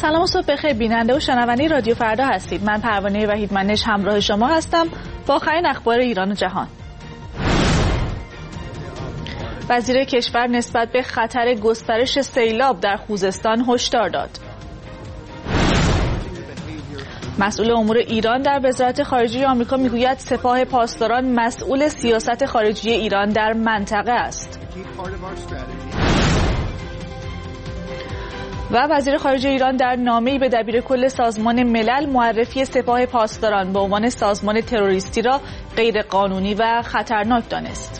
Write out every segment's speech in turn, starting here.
سلام و صبح بخیر بیننده و شنونده رادیو فردا هستید. من پروانه وحیدمنش همراه شما هستم با آخرین اخبار ایران و جهان. وزیر کشور نسبت به خطر گسترش سیلاب در خوزستان هشدار داد. مسئول امور ایران در وزارت خارجه آمریکا میگوید سپاه پاسداران مسئول سیاست خارجی ایران در منطقه است. و وزیر خارجه ایران در نامه‌ای به دبیرکل سازمان ملل معرفی سپاه پاسداران به عنوان سازمان تروریستی را غیرقانونی و خطرناک دانست.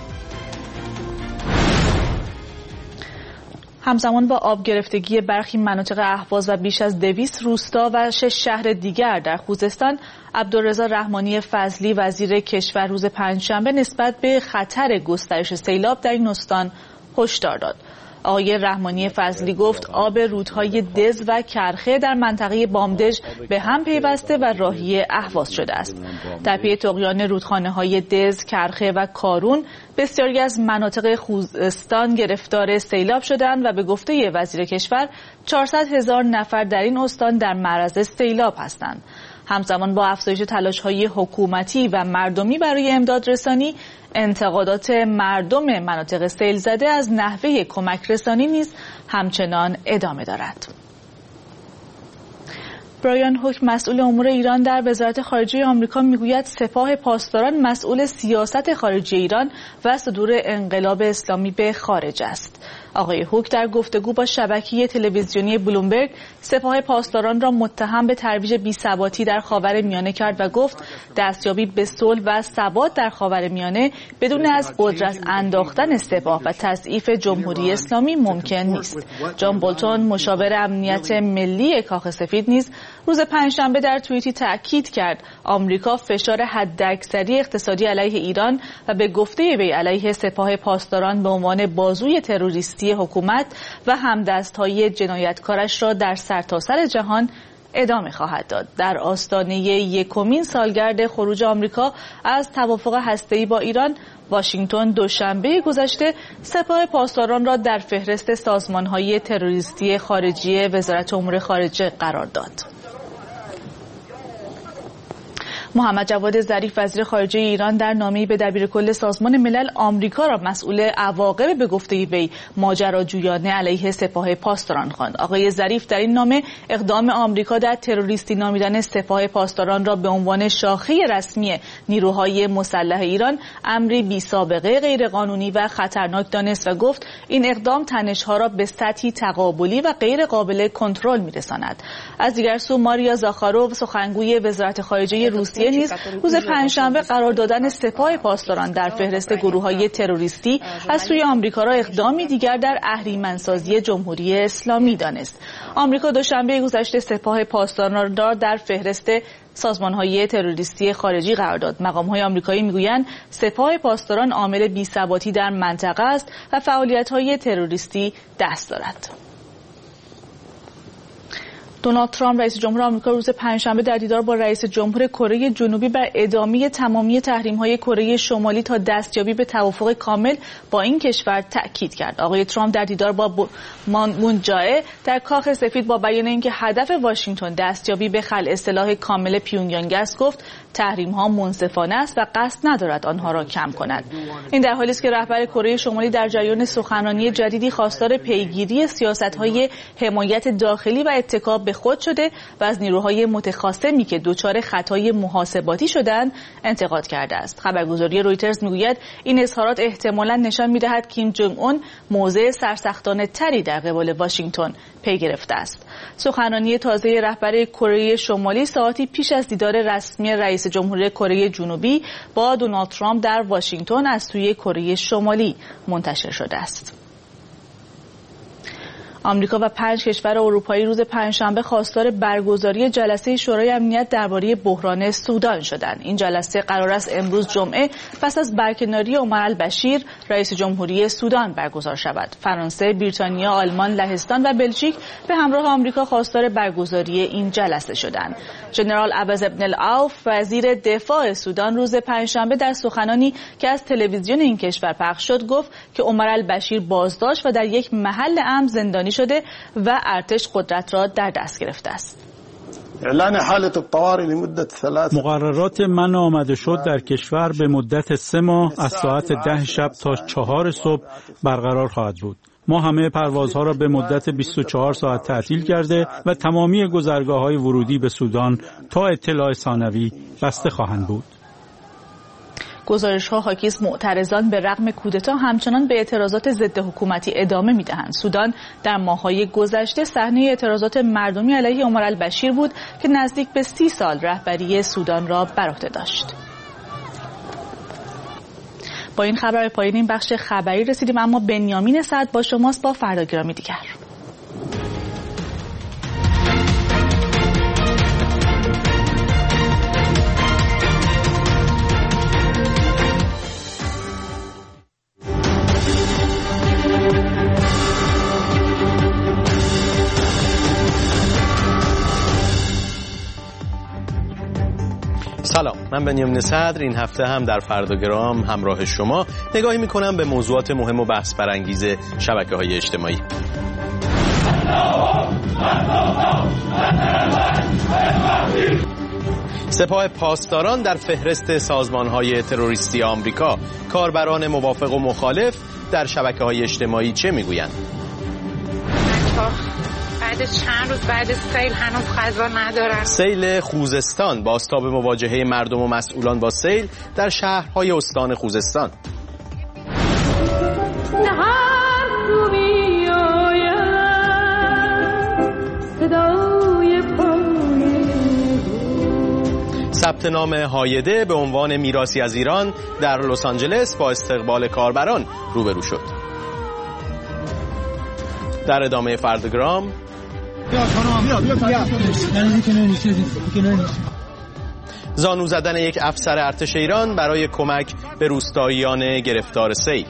همزمان با آب گرفتگی برخی مناطق اهواز و بیش از 200 روستا و 6 شهر دیگر در خوزستان، عبدالرضا رحمانی فضلی وزیر کشور روز پنجشنبه نسبت به خطر گسترش سیلاب در این استان هشدار داد. آقای رحمانی فضلی گفت آب رودهای دز و کرخه در منطقه بامدژ به هم پیوسته و راهی اهواز شده است. در پی طغیان رودخانه‌های دز، کرخه و کارون بسیاری از مناطق خوزستان گرفتار سیلاب شدند و به گفته وزیر کشور 400,000 نفر در این استان در معرض سیلاب هستند. همزمان با افزایش تلاش‌های حکومتی و مردمی برای امداد رسانی، انتقادات مردم مناطق سیل زده از نحوه کمک رسانی نیز همچنان ادامه دارد. برایان هوک مسئول امور ایران در وزارت خارجه آمریکا میگوید سپاه پاسداران مسئول سیاست خارجی ایران و صدور انقلاب اسلامی به خارج است. آقای هوک در گفتگو با شبکه تلویزیونی بلومبرگ سپاه پاسداران را متهم به ترویج بی‌ثباتی در خاورمیانه کرد و گفت دستیابی به صلح و ثبات در خاورمیانه بدون از قدرت انداختن سپاه و تضعیف جمهوری اسلامی ممکن نیست. جان بولتون مشاور امنیت ملی کاخ سفید نیز روز پنجشنبه در توییتی تأکید کرد آمریکا فشار حداکثری اقتصادی علیه ایران و به گفته وی علیه سپاه پاسداران به عنوان بازوی تروریستی حکومت و همدست‌های جنایتکارش را در سرتاسر جهان ادامه خواهد داد. در آستانه یکمین سالگرد خروج آمریکا از توافق هسته‌ای با ایران، واشنگتن دوشنبه گذشته سپاه پاسداران را در فهرست سازمان‌های تروریستی خارجی وزارت امور خارجه قرار داد. محمد جواد ظریف وزیر خارجه ایران در نامه‌ای به دبیرکل سازمان ملل آمریکا را مسئول عواقب به گفته وی ماجراجویانه علیه سپاه پاسداران خواند. آقای ظریف در این نامه اقدام آمریکا در تروریستی نامیدن سپاه پاسداران را به عنوان شاخه رسمی نیروهای مسلح ایران امری بی‌سابقه غیرقانونی و خطرناک دانست و گفت این اقدام تنش‌ها را به سطحی تقابلی و غیر قابل کنترل می‌رساند. از دیگر سو ماریا زاخاروف سخنگوی وزارت خارجه روسیه نیز روز پنجشنبه قرار دادن سپاه پاسداران در فهرست گروه‌های تروریستی از سوی آمریکا را اقدامی دیگر در اهریمن‌سازی جمهوری اسلامی دانست. آمریکا دوشنبه گذشته سپاه پاسداران را در فهرست سازمان‌های تروریستی خارجی قرار داد. مقام‌های آمریکایی می‌گویند سپاه پاسداران عامل بی‌ثباتی در منطقه است و فعالیت‌های تروریستی دست دارد. دونالد ترامپ رئیس جمهور آمریکا روز پنجشنبه در دیدار با رئیس جمهور کره جنوبی بر ادامه تمامی تحریم‌های کره شمالی تا دستیابی به توافق کامل با این کشور تأکید کرد. آقای ترامپ در دیدار با مون جائه در کاخ سفید با بیان اینکه هدف واشنگتن دستیابی به خلع سلاح کامل پیونگیانگ است گفت تحریم‌ها منصفانه است و قصد ندارد آنها را کم کند. این در حالی است که رهبر کره شمالی در جریان سخنرانی جدیدی خواستار پیگیری سیاست‌های حمایت داخلی و اتکا به خود شده و از نیروهای متخاصمی که دچار خطای محاسباتی شدند انتقاد کرده است. خبرگزاری رویترز میگوید این اظهارات احتمالاً نشان می‌دهد کیم جونگ اون موضع سرسختانه تری در قبال واشنگتن پی گرفته است. سخنرانی تازه رهبر کره شمالی ساعتی پیش از دیدار رسمی رئیس جمهور کره جنوبی با دونالد ترامپ در واشنگتن از سوی کره شمالی منتشر شده است. آمریکا و 5 کشور اروپایی روز پنجشنبه خواستار برگزاری جلسه شورای امنیت درباره بحران سودان شدند. این جلسه قرار است امروز جمعه پس از برکناری عمر البشیر رئیس جمهوری سودان برگزار شود. فرانسه، بریتانیا، آلمان، لهستان و بلژیک به همراه آمریکا خواستار برگزاری این جلسه شدند. ژنرال عوض بن العوف وزیر دفاع سودان روز پنجشنبه در سخنانی که از تلویزیون این کشور پخش شد گفت که عمر البشیر بازداشت و در یک محل امن زندانی شده و ارتش قدرت را در دست گرفته است. اعلان حالت الطوارئ لمدت 3 مقررات من آمده شد در کشور به مدت 3 ماه از ساعت 10 شب تا 4 صبح برقرار خواهد بود. ما همه پروازها را به مدت 24 ساعت تعطیل کرده و تمامی گذرگاه‌های ورودی به سودان تا اطلاع ثانوی بسته خواهند بود. گزارش‌ها حاکی از معترضان به رغم کودتا همچنان به اعتراضات ضد حکومتی ادامه می‌دهند. سودان در ماه‌های گذشته صحنه اعتراضات مردمی علیه عمر البشیر بود که نزدیک به 30 سال رهبری سودان را بر عهده داشت. با این خبر پایین این بخش خبری رسیدیم، اما بنیامین سعد با شماست با فرداگرامی دیگر. سلام، من بنیامین صدر. این هفته هم در فرداگرام همراه شما نگاهی میکنم به موضوعات مهم و بحث برانگیز شبکه‌های اجتماعی. سپاه پاسداران در فهرست سازمان‌های تروریستی آمریکا. کاربران موافق و مخالف در شبکه‌های اجتماعی چه میگویند؟ بعد چند روز بعد سیل هنوز غذا ندارن. سیل خوزستان، بازتاب مواجهه مردم و مسئولان با سیل در شهرهای استان خوزستان. ثبت نام هایده به عنوان میراثی از ایران در لس آنجلس با استقبال کاربران روبرو شد. در ادامه فرداگرام زانو زدن یک افسر ارتش ایران برای کمک به روستاییان گرفتار سیل.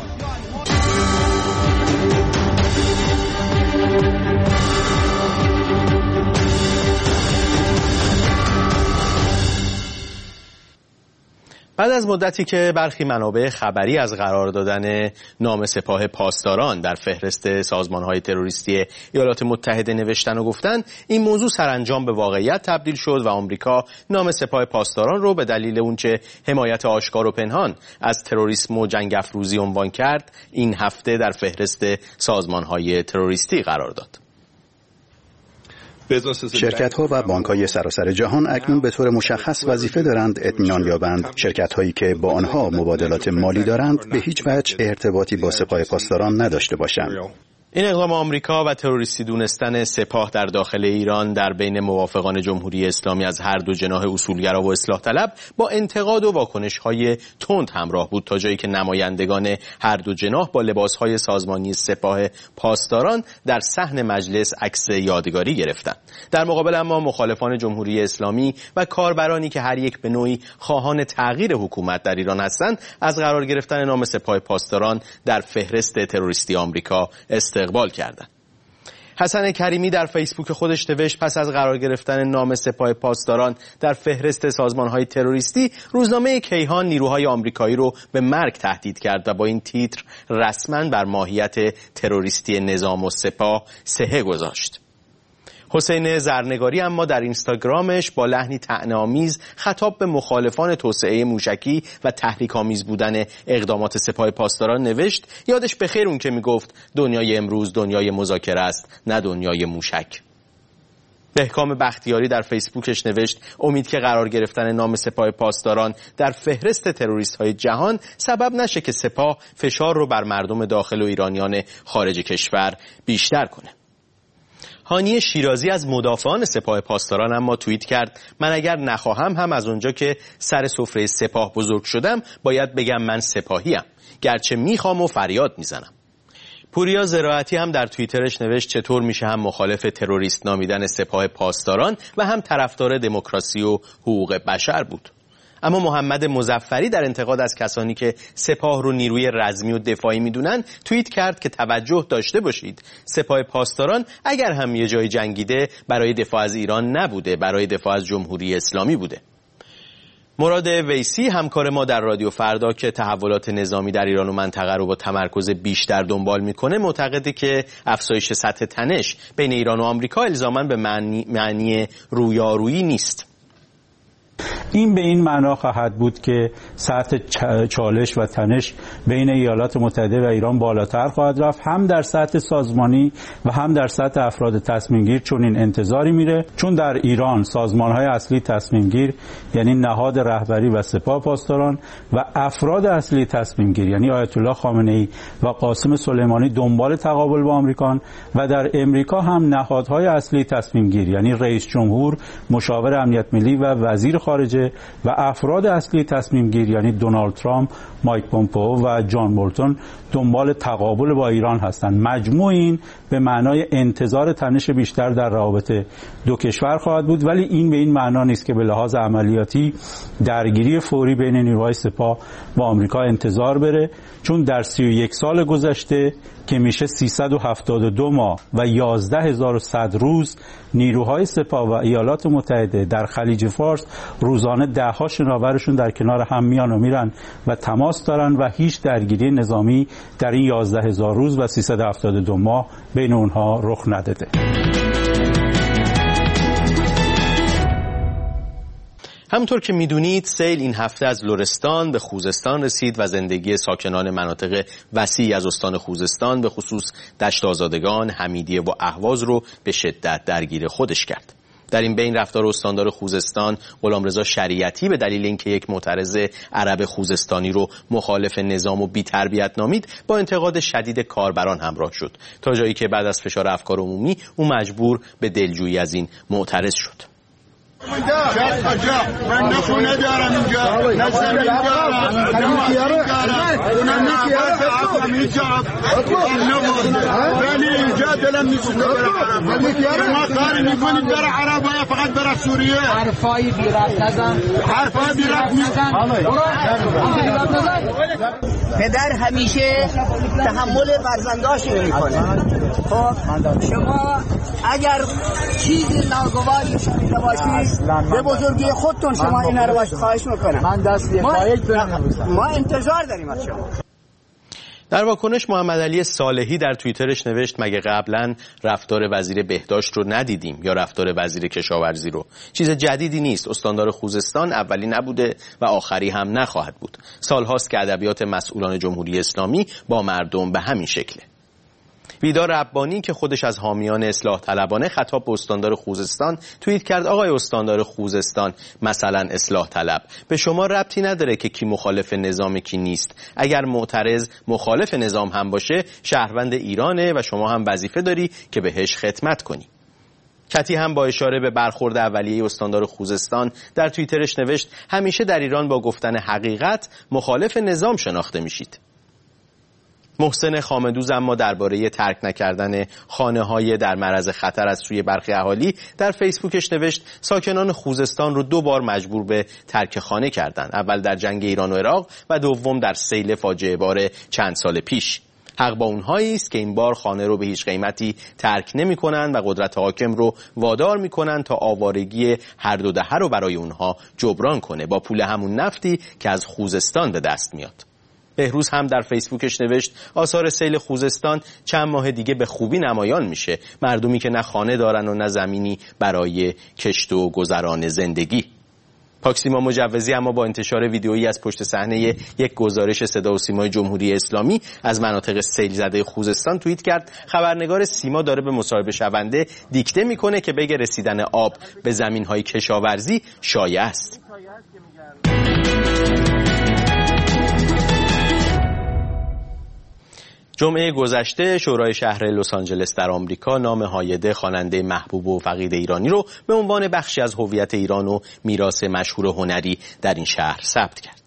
بعد از مدتی که برخی منابع خبری از قرار دادن نام سپاه پاسداران در فهرست سازمان‌های تروریستی ایالات متحده نوشتن و گفتن، این موضوع سرانجام به واقعیت تبدیل شد و آمریکا نام سپاه پاسداران رو به دلیل اونچه حمایت آشکار و پنهان از تروریسم و جنگ افروزی عنوان کرد، این هفته در فهرست سازمان‌های تروریستی قرار داد. شرکت‌ها و بانک‌های سراسر جهان اکنون به طور مشخص وظیفه دارند اطمینان یابند شرکت‌هایی که با آنها مبادلات مالی دارند به هیچ وجه ارتباطی با سپاه پاسداران نداشته باشند. این اقدام آمریکا و تروریستی دونستن سپاه در داخل ایران در بین موافقان جمهوری اسلامی از هر دو جناح اصولگرا و اصلاح طلب با انتقاد و واکنش‌های تند همراه بود، تا جایی که نمایندگان هر دو جناح با لباس‌های سازمانی سپاه پاسداران در صحن مجلس عکس یادگاری گرفتند. در مقابل اما مخالفان جمهوری اسلامی و کاربرانی که هر یک به نوعی خواهان تغییر حکومت در ایران هستند، از قرار گرفتن نام سپاه پاسداران در فهرست تروریستی آمریکا استقبال کردند. حسن کریمی در فیسبوک خودش نوشت پس از قرار گرفتن نام سپاه پاسداران در فهرست سازمان‌های تروریستی، روزنامه کیهان نیروهای آمریکایی رو به مرگ تهدید کرد و با این تیتر رسما بر ماهیت تروریستی نظام و سپاه صحه گذاشت. حسین زرنگاری اما در اینستاگرامش با لحنی طعنه‌آمیز خطاب به مخالفان توسعه موشکی و تحریک‌آمیز بودن اقدامات سپاه پاسداران نوشت یادش بخیر اون که میگفت دنیای امروز دنیای مذاکره است، نه دنیای موشک. بهکام بختیاری در فیسبوکش نوشت امید که قرار گرفتن نام سپاه پاسداران در فهرست تروریست‌های جهان سبب نشه که سپاه فشار رو بر مردم داخل و ایرانیان خارج کشور بیشتر کنه. هانی شیرازی از مدافعان سپاه پاسداران اما توییت کرد من اگر نخواهم هم از اونجا که سر سفره سپاه بزرگ شدم باید بگم من سپاهیم، گرچه میخوام و فریاد میزنم. پوریا زراعتی هم در توییترش نوشت چطور میشه هم مخالف تروریست نامیدن سپاه پاسداران و هم طرفدار دموکراسی و حقوق بشر بود. اما محمد مظفری در انتقاد از کسانی که سپاه رو نیروی رزمی و دفاعی میدونن توییت کرد که توجه داشته باشید سپاه پاسداران اگر هم یه جای جنگیده برای دفاع از ایران نبوده، برای دفاع از جمهوری اسلامی بوده. مراد ویسی همکار ما در رادیو فردا که تحولات نظامی در ایران و منطقه رو با تمرکز بیشتر دنبال میکنه معتقده که افزایش سطح تنش بین ایران و آمریکا الزاماً به معنی رویارویی نیست. این به این معنا خواهد بود که سطح چالش و تنش بین ایالات متحده و ایران بالاتر خواهد رفت، هم در سطح سازمانی و هم در سطح افراد تصمیم گیر. چون این انتظاری میره، چون در ایران سازمان‌های اصلی تصمیم گیر یعنی نهاد رهبری و سپاه پاسداران و افراد اصلی تصمیم گیر یعنی آیت الله خامنه‌ای و قاسم سلیمانی دنبال تقابل با آمریکان و در امریکا هم نهادهای اصلی تصمیم گیر یعنی رئیس جمهور، مشاور امنیت ملی و وزیر خارجه و افراد اصلی تصمیم گیر یعنی دونالد ترامپ، مایک پومپئو و جان بولتون دنبال تقابل با ایران هستند. مجموع این به معنای انتظار تنش بیشتر در روابط دو کشور خواهد بود، ولی این به این معنا نیست که به لحاظ عملیاتی درگیری فوری بین نیروهای سپاه و آمریکا انتظار بره، چون در 31 سال گذشته که میشه 372 ماه و 11100 روز نیروهای سپاه و ایالات متحده در خلیج فارس روزانه ده‌ها شناورشون در کنار هم میان و میرن و تماس دارن و هیچ درگیری نظامی در این 11000 روز و 372 ماه بین اونها رخ نداده. همونطور که میدونید سیل این هفته از لرستان به خوزستان رسید و زندگی ساکنان مناطق وسیعی از استان خوزستان به خصوص دشت آزادگان، حمیدیه و اهواز رو به شدت درگیر خودش کرد. در این بین رفتار استاندار خوزستان غلامرضا شریعتی به دلیل اینکه یک معترض عرب خوزستانی رو مخالف نظام و بی‌تربیت نامید با انتقاد شدید کاربران همراه شد، تا جایی که بعد از فشار افکار عمومی او مجبور به دلجویی از این معترض شد. من نخونه دارم اینجا، نه زمین دارم، ولی اینجا دلم میسوزه شما کاری میکنید برای عرب یا فقط برای سوریه؟ حرفای بیرات نزن، حرفای بیرات نزن. پدر همیشه تحمل فرزنداش میکنه. خب شما اگر چیزی ناگواری شنیده باشید به بزرگی خودتون شما این رو خواهش میکنم. من دست ما انتظار داریم از شما. در واکنش محمد علی صالحی در توییترش نوشت مگه قبلا رفتار وزیر بهداشت رو ندیدیم یا رفتار وزیر کشاورزی رو؟ چیز جدیدی نیست. استاندار خوزستان اولی نبوده و آخری هم نخواهد بود. سالهاست که ادبیات مسئولان جمهوری اسلامی با مردم به همین شکله. ویدار ربانی که خودش از حامیان اصلاح طلبانه خطاب به استاندار خوزستان توییت کرد آقای استاندار خوزستان مثلا اصلاح طلب، به شما ربطی نداره که کی مخالف نظام کی نیست. اگر معترض مخالف نظام هم باشه شهروند ایرانه و شما هم وظیفه داری که بهش خدمت کنی. کتی هم با اشاره به برخورد اولیه استاندار خوزستان در توییترش نوشت همیشه در ایران با گفتن حقیقت مخالف نظام شناخته میشید. محسن خامدوز اما درباره ترک نکردن خانه‌های در معرض خطر از سوی برخی اهالی در فیسبوکش نوشت ساکنان خوزستان رو 2 بار مجبور به ترک خانه کردن، اول در جنگ ایران و عراق و دوم در سیل فاجعه بار چند سال پیش. حق با اونهایی است که این بار خانه رو به هیچ قیمتی ترک نمی‌کنن و قدرت حاکم رو وادار می‌کنن تا آوارگی هر دو دهه رو برای اونها جبران کنه با پول همون نفتی که از خوزستان به دست میاد. بهروز هم در فیسبوکش نوشت آثار سیل خوزستان چند ماه دیگه به خوبی نمایان میشه، مردمی که نه خانه دارن و نه زمینی برای کشت و گذران زندگی. پاکسیما مجوزی اما با انتشار ویدیویی از پشت صحنه یک گزارش صدا و سیمای جمهوری اسلامی از مناطق سیل زده خوزستان توییت کرد خبرنگار سیما داره به مصاحبه شونده دیکته میکنه که بگه رسیدن آب به زمینهای کشاورزی شایع است. جمعه گذشته شورای شهر لس آنجلس در آمریکا نام هایده خواننده محبوب و فقید ایرانی رو به عنوان بخشی از هویت ایران و میراث مشهور هنری در این شهر ثبت کرد.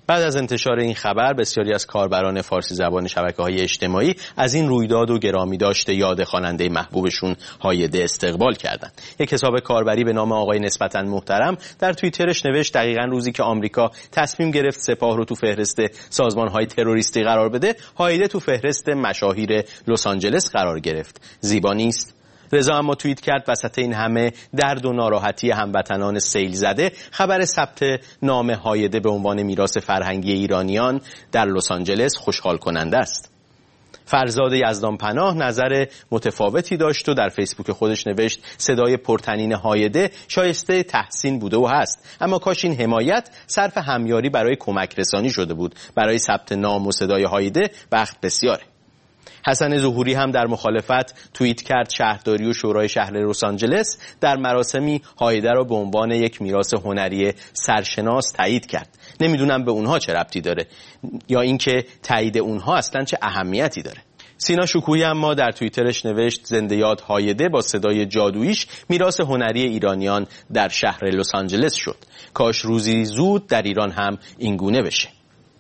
بعد از انتشار این خبر بسیاری از کاربران فارسی زبان شبکه‌های اجتماعی از این رویداد و گرامی داشته یاد خواننده محبوبشون هایده استقبال کردند. یک حساب کاربری به نام آقای نسبتاً محترم در توییترش نوشت دقیقاً روزی که آمریکا تصمیم گرفت سپاه رو تو فهرست سازمان‌های تروریستی قرار بده، هایده تو فهرست مشاهیر لس آنجلس قرار گرفت. زیبا نیست؟ رضا اما توییت کرد وسط این همه درد و ناراحتی هموطنان سیل زده، خبر ثبت نام هایده به عنوان میراث فرهنگی ایرانیان در لس آنجلس خوشحال کننده است. فرزاد یزدانپناه نظر متفاوتی داشت و در فیسبوک خودش نوشت صدای پرطنین هایده شایسته تحسین بوده و هست، اما کاش این حمایت صرف همیاری برای کمک رسانی شده بود. برای ثبت نام و صدای هایده وقت بسیاره. حسن ظهوری هم در مخالفت توییت کرد شهرداری و شورای شهر لس آنجلس در مراسمی هایده را به عنوان یک میراث هنری سرشناس تایید کرد. نمیدونم به اونها چه ربطی داره یا اینکه تایید اونها اصلا چه اهمیتی داره. سینا شکوهی اما در توییترش نوشت زنده یاد هایده با صدای جادوییش میراث هنری ایرانیان در شهر لس آنجلس شد. کاش روزی زود در ایران هم این گونه بشه.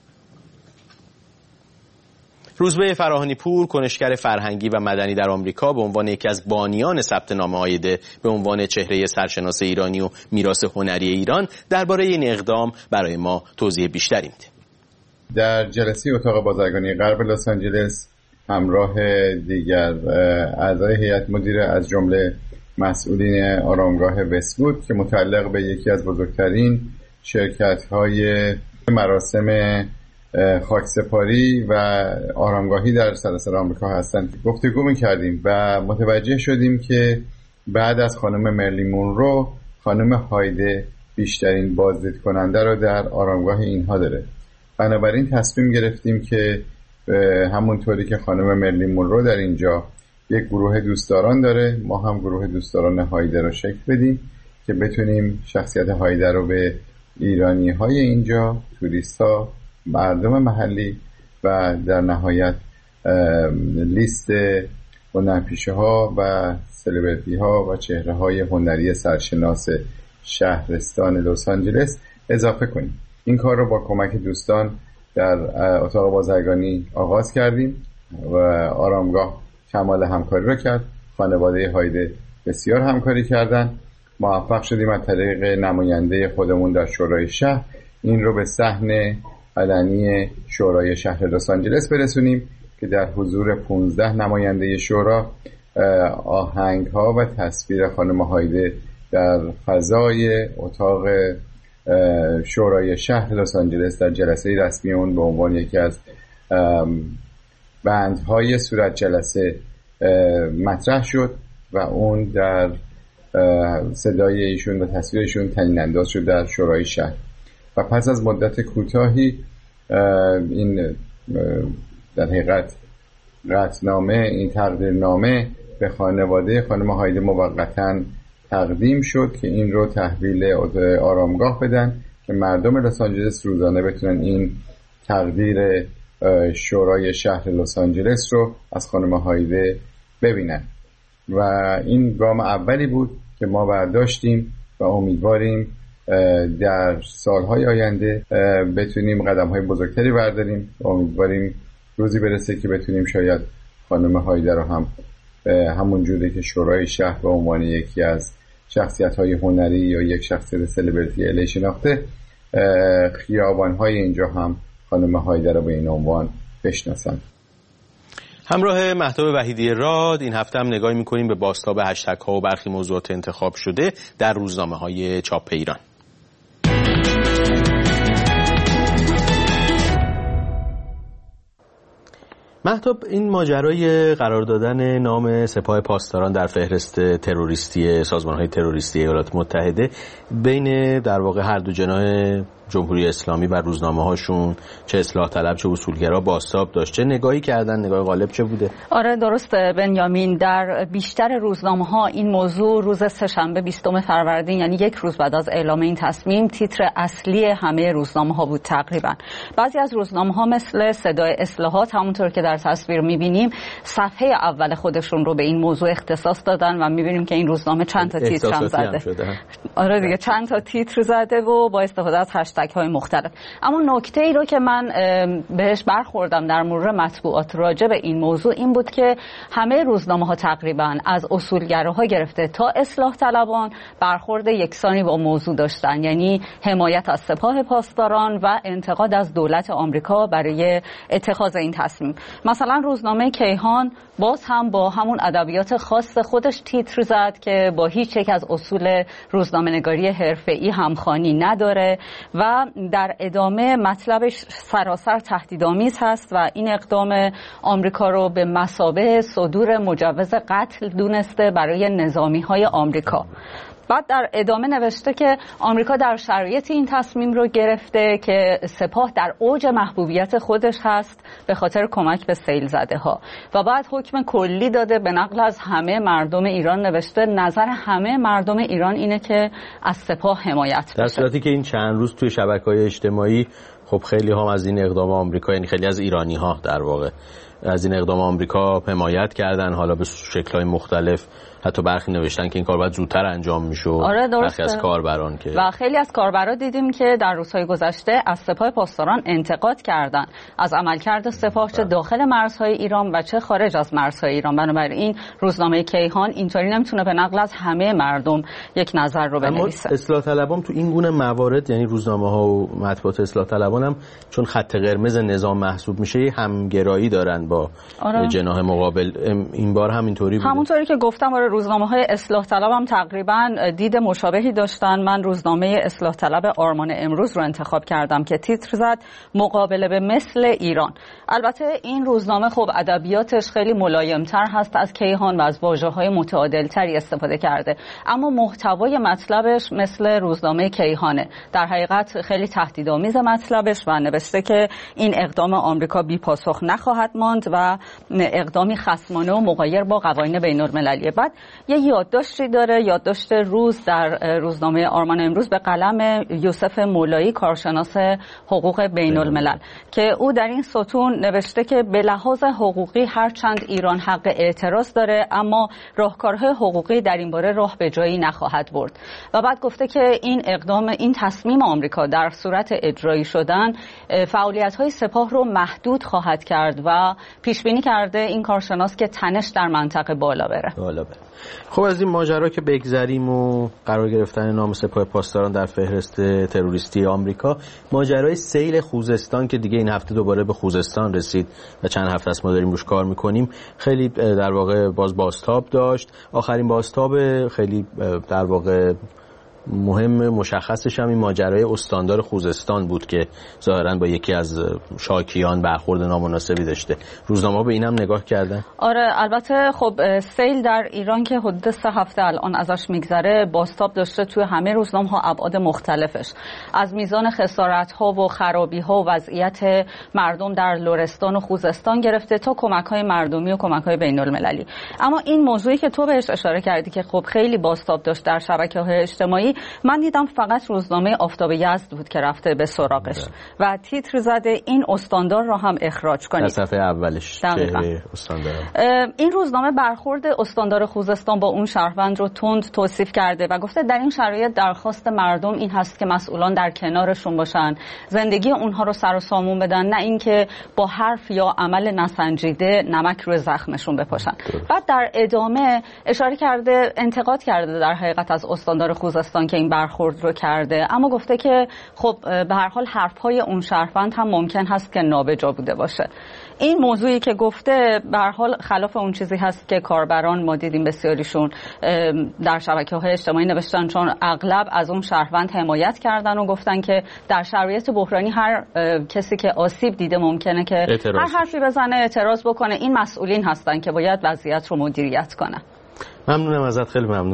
روزبه فراهانی پور، کنشگر فرهنگی و مدنی در آمریکا، به عنوان یکی از بانیان ثبت نام هایده به عنوان چهره سرشناس ایرانی و میراث هنری ایران درباره این اقدام برای ما توضیح بیشتری میده. در جلسه اتاق بازرگانی غرب لس آنجلس همراه دیگر اعضای هیئت مدیره از جمله مسئولین آرامگاه وست‌وود که متعلق به یکی از بزرگترین شرکت‌های مراسم خاکسپاری و آرامگاهی در سراسر آمریکا هستند گفتگو می‌کردیم و متوجه شدیم که بعد از خانم مرلین مونرو، خانم هایده بیشترین بازدید کننده رو در آرامگاه اینها داره. بنابراین تصمیم گرفتیم که همونطوری که خانم مرلین مونرو در اینجا یک گروه دوستداران داره، ما هم گروه دوستداران هایده رو شکل بدیم که بتونیم شخصیت هایده رو به ایرانی‌های اینجا، توریست‌ها، مردم محلی و در نهایت لیست هنرپیشه‌ها و سلبریتی‌ها و چهره‌های هنری سرشناس شهرستان لس آنجلس اضافه کنیم. این کار رو با کمک دوستان در اتاق بازرگانی آغاز کردیم و آرامگاه کمال همکاری رو کرد. خانواده هایده بسیار همکاری کردن. موفق شدیم از طریق نماینده خودمون در شورای شهر این رو به صحن علنی شورای شهر لس آنجلس برسونیم که در حضور 15 نماینده شورا آهنگ‌ها و تصویر خانم هایده در فضای اتاق شورای شهر لس آنجلس در جلسه رسمی اون به عنوان یکی از بندهای صورت جلسه مطرح شد و اون در صدای ایشون و تصویر ایشون طنین انداز شد در شورای شهر. و پس از مدت کوتاهی این در حقیقت قطعنامه، این تقدیرنامه به خانواده خانم هایده موقتاً تقدیم شد که این رو تحویل آرامگاه بدن که مردم لس آنجلس روزانه بتونن این تقدیر شورای شهر لس آنجلس رو از خانم هایده ببینن و این گام اولی بود که ما برداشتیم و امیدواریم در سالهای آینده بتونیم قدم‌های بزرگتری برداریم و امیدواریم روزی برسه که بتونیم شاید خانم هایده رو هم همون جوری که شورای شهر به عنوان یکی از شخصیت‌های هنری یا یک شخصیت سلبریتی اعلام شناخته، خیابان‌های اینجا هم خانم هایده رو به این عنوان بشناسن. همراه مهتاب وحیدی راد این هفته هم نگاهی می‌کنیم به بازتاب هشتگ‌ها و برخی موضوعات انتخاب شده در روزنامه‌های چاپ ایران. مهتاب، این ماجرای قرار دادن نام سپاه پاسداران در فهرست تروریستی سازمان‌های تروریستی ایالات متحده بین در واقع هر دو جناح جمهوری اسلامی و روزنامه‌هاشون، چه اصلاح طلب چه اصولگرا، بازتاب داشت. چه نگاهی کردن؟ نگاه غالب چه بوده؟ آره درسته بنیامین، در بیشتر روزنامه‌ها این موضوع روز سه‌شنبه 20 فروردین، یعنی یک روز بعد از اعلام این تصمیم، تیتر اصلی همه روزنامه‌ها بود تقریبا. بعضی از روزنامه‌ها مثل صدای اصلاحات، همونطور که در تصویر می‌بینیم، صفحه اول خودشون رو به این موضوع اختصاص دادن و می‌بینیم که این روزنامه چند تا تیتر هم زده. آره دیگه، چند تا تیتر زده و با استفاده از هشتگ‌های مختلف. اما نکته‌ای رو که من بهش برخوردم در مورد مطبوعات راجع به این موضوع این بود که همه روزنامه‌ها تقریباً از اصولگراها گرفته تا اصلاح طلبان برخورد یکسانی با موضوع داشتن، یعنی حمایت از سپاه پاسداران و انتقاد از دولت آمریکا برای اتخاذ این تصمیم. مثلا روزنامه کیهان باز هم با همون ادبیات خاص خودش تیتر زد که با هیچ یک از اصول روزنامه‌نگاری حرفه‌ای همخوانی نداره و در ادامه مطلبش سراسر تهدیدآمیز هست و این اقدام آمریکا رو به مثابه صدور مجوز قتل دونسته برای نظامی‌های آمریکا. بعد در ادامه نوشته که آمریکا در شرایط این تصمیم رو گرفته که سپاه در اوج محبوبیت خودش هست به خاطر کمک به سیل زده ها و بعد حکم کلی داده به نقل از همه مردم ایران. نوشته نظر همه مردم ایران اینه که از سپاه حمایت بشه. در صورتی که این چند روز توی شبکه‌های اجتماعی خب خیلی هم از این اقدام آمریکا، یعنی خیلی از ایرانی ها در واقع از این اقدام آمریکا حمایت کردن، حالا به شکل‌های مختلف، حتی برخی نوشتن که این کار باید زودتر انجام میشد. آره برخی از کاربران که و خیلی از کاربرا دیدیم که در روزهای گذشته از سپاه پاسداران انتقاد کردن از عملکرد سپاه چه داخل مرزهای ایران و چه خارج از مرزهای ایران. بنابراین روزنامه کیهان اینطوری نمیتونه به نقل از همه مردم یک نظر رو بنویسه. اصلاح طلبان تو این گونه موارد، یعنی روزنامه‌ها و مطبوعات اصلاح طلبان هم چون خط قرمز نظام محسوب میشه همگرایی دارن با جناح مقابل. این بار هم اینطوری بود. همونطوری که گفتم روزنامه‌های اصلاح طلب هم تقریباً دید مشابهی داشتن. من روزنامه اصلاح طلب آرمان امروز رو انتخاب کردم که تیتر زد مقابله به مثل ایران. البته این روزنامه خب ادبیاتش خیلی ملایم‌تر هست از کیهان و از واژه‌های متعادل‌تری استفاده کرده، اما محتوای مطلبش مثل روزنامه کیهانه. در حقیقت خیلی تهدیدآمیز مطلبش و نوشته که این اقدام آمریکا بی‌پاسخ نخواهد ماند و اقدامی خصمانه و مغایر با قوانین بین‌المللی. بعد یه یادداشتی داره، یادداشت روز در روزنامه آرمان امروز به قلم یوسف مولایی، کارشناس حقوق بین الملل، که او در این ستون نوشته که به لحاظ حقوقی هرچند ایران حق اعتراض داره اما راهکارهای حقوقی در این باره راه به جایی نخواهد برد. و بعد گفته که این تصمیم آمریکا در صورت اجرایی شدن فعالیت‌های سپاه رو محدود خواهد کرد و پیش بینی کرده این کارشناس که تنش در منطقه بالا بره. خب از این ماجرا که بگذریم و قرار گرفتن نام سپاه پاسداران در فهرست تروریستی آمریکا، ماجرای سیل خوزستان که دیگه این هفته دوباره به خوزستان رسید و چند هفته است ما داریم روش کار میکنیم، خیلی در واقع بازتاب داشت. آخرین بازتاب خیلی در واقع مهم مشخصش هم این ماجرای استاندار خوزستان بود که ظاهراً با یکی از شاکیان برخورد نامناسبی داشته. روزنامه‌ها به اینم نگاه کردن؟ آره، البته خب سیل در ایران که حدود 3 هفته الان ازش میگذره بازتاب داشته توی همه روزنامه‌ها ابعاد مختلفش، از میزان خسارت‌ها و خرابی‌ها و وضعیت مردم در لرستان و خوزستان گرفته تا کمک‌های مردمی و کمک‌های بین‌المللی. اما این موضوعی که تو بهش اشاره کردی که خب خیلی بازتاب داشت در شبکه‌های اجتماعی، من دیدم فقط روزنامه آفتاب یزد بود که رفته به سراغش و تیتر زده این استاندار را هم اخراج کنید. در صفحه اولش چهره استاندار. این روزنامه برخورد استاندار خوزستان با اون شهروند رو تند توصیف کرده و گفته در این شرایط درخواست مردم این هست که مسئولان در کنارشون باشن، زندگی اونها رو سر و سامون بدن، نه اینکه با حرف یا عمل نسنجیده نمک روی زخمشون بپاشن. بعد در ادامه اشاره کرده، انتقاد کرده در حقیقت از استاندار خوزستان که این برخورد رو کرده، اما گفته که خب به هر حال حرفهای اون شهروند هم ممکن هست که نابجا بوده باشه. این موضوعی که گفته به هر حال خلاف اون چیزی هست که کاربران ما دیدیم بسیاریشون در شبکه‌های اجتماعی نوشتن، چون اغلب از اون شهروند حمایت کردن و گفتن که در شرایط بحرانی هر کسی که آسیب دیده ممکنه که هر حرفی بزنه، اعتراض بکنه. این مسئولین هستن که باید وضعیت رو مدیریت کنن. ممنونم ازت، خیلی ممنون.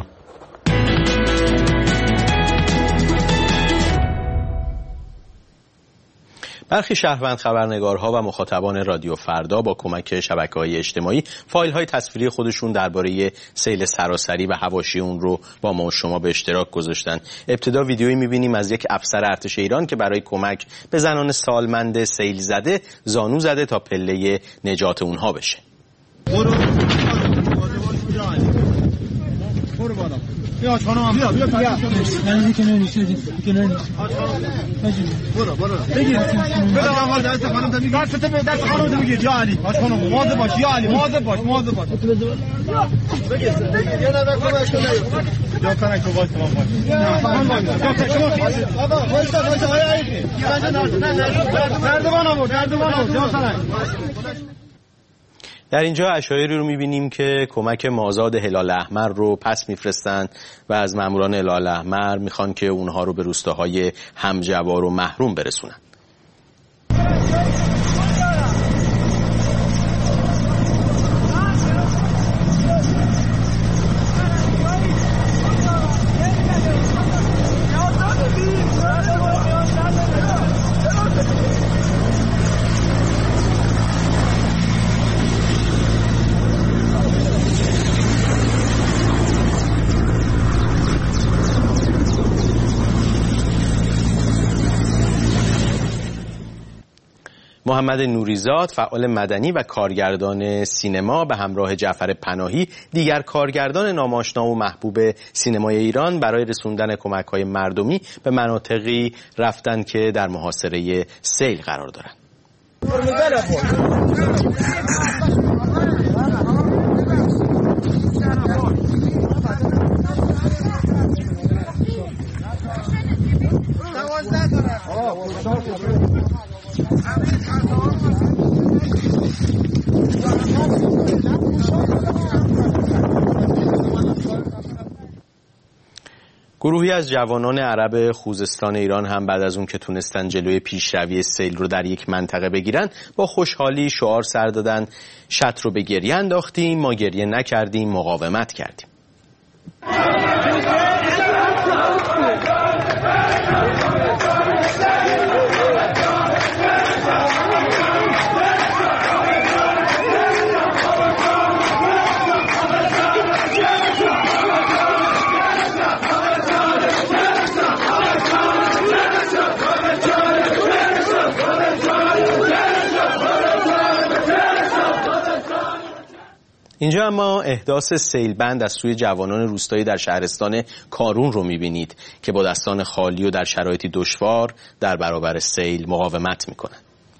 برخی شهروند خبرنگارها و مخاطبان رادیو فردا با کمک شبکه‌های اجتماعی فایل‌های تصویری خودشون درباره سیل سراسری و حواشی اون رو با ما و شما به اشتراک گذاشتن. ابتدا ویدیویی می‌بینیم از یک افسر ارتش ایران که برای کمک به زنان سالمند سیل زده زانو زده تا پله نجات اونها بشه. بیا خانم بیا من دیگه نمیشه برو بگیر بده اول دست خانم تو میگه دست خانم تو میگه یا علی باش خانم مواظب باش یا علی مواظب باش بگیر یه نفر کمک کن یا کنه تو باش تمام باش شما آقا وایس آیا در اینجا اشایری رو می‌بینیم که کمک مازاد هلال احمر رو پس می‌فرستند و از ماموران هلال احمر می‌خوان که اونها رو به روستاهای همجوار و محروم برسونن. محمد نوریزاد فعال مدنی و کارگردان سینما به همراه جعفر پناهی دیگر کارگردان ناماشنا و محبوب سینمای ایران برای رسوندن کمک‌های مردمی به مناطقی رفتن که در محاصره سیل قرار دارند. گروهی از جوانان عرب خوزستان ایران هم بعد از اون که تونستن جلوی پیشروی سیل رو در یک منطقه بگیرن با خوشحالی شعار سر دادن شط رو به گریه انداختیم، ما گریه نکردیم، مقاومت کردیم. اینجا اما احداث سیلبند از سوی جوانان روستایی در شهرستان کارون رو می‌بینید که با دستان خالی و در شرایطی دشوار در برابر سیل مقاومت می‌کنند.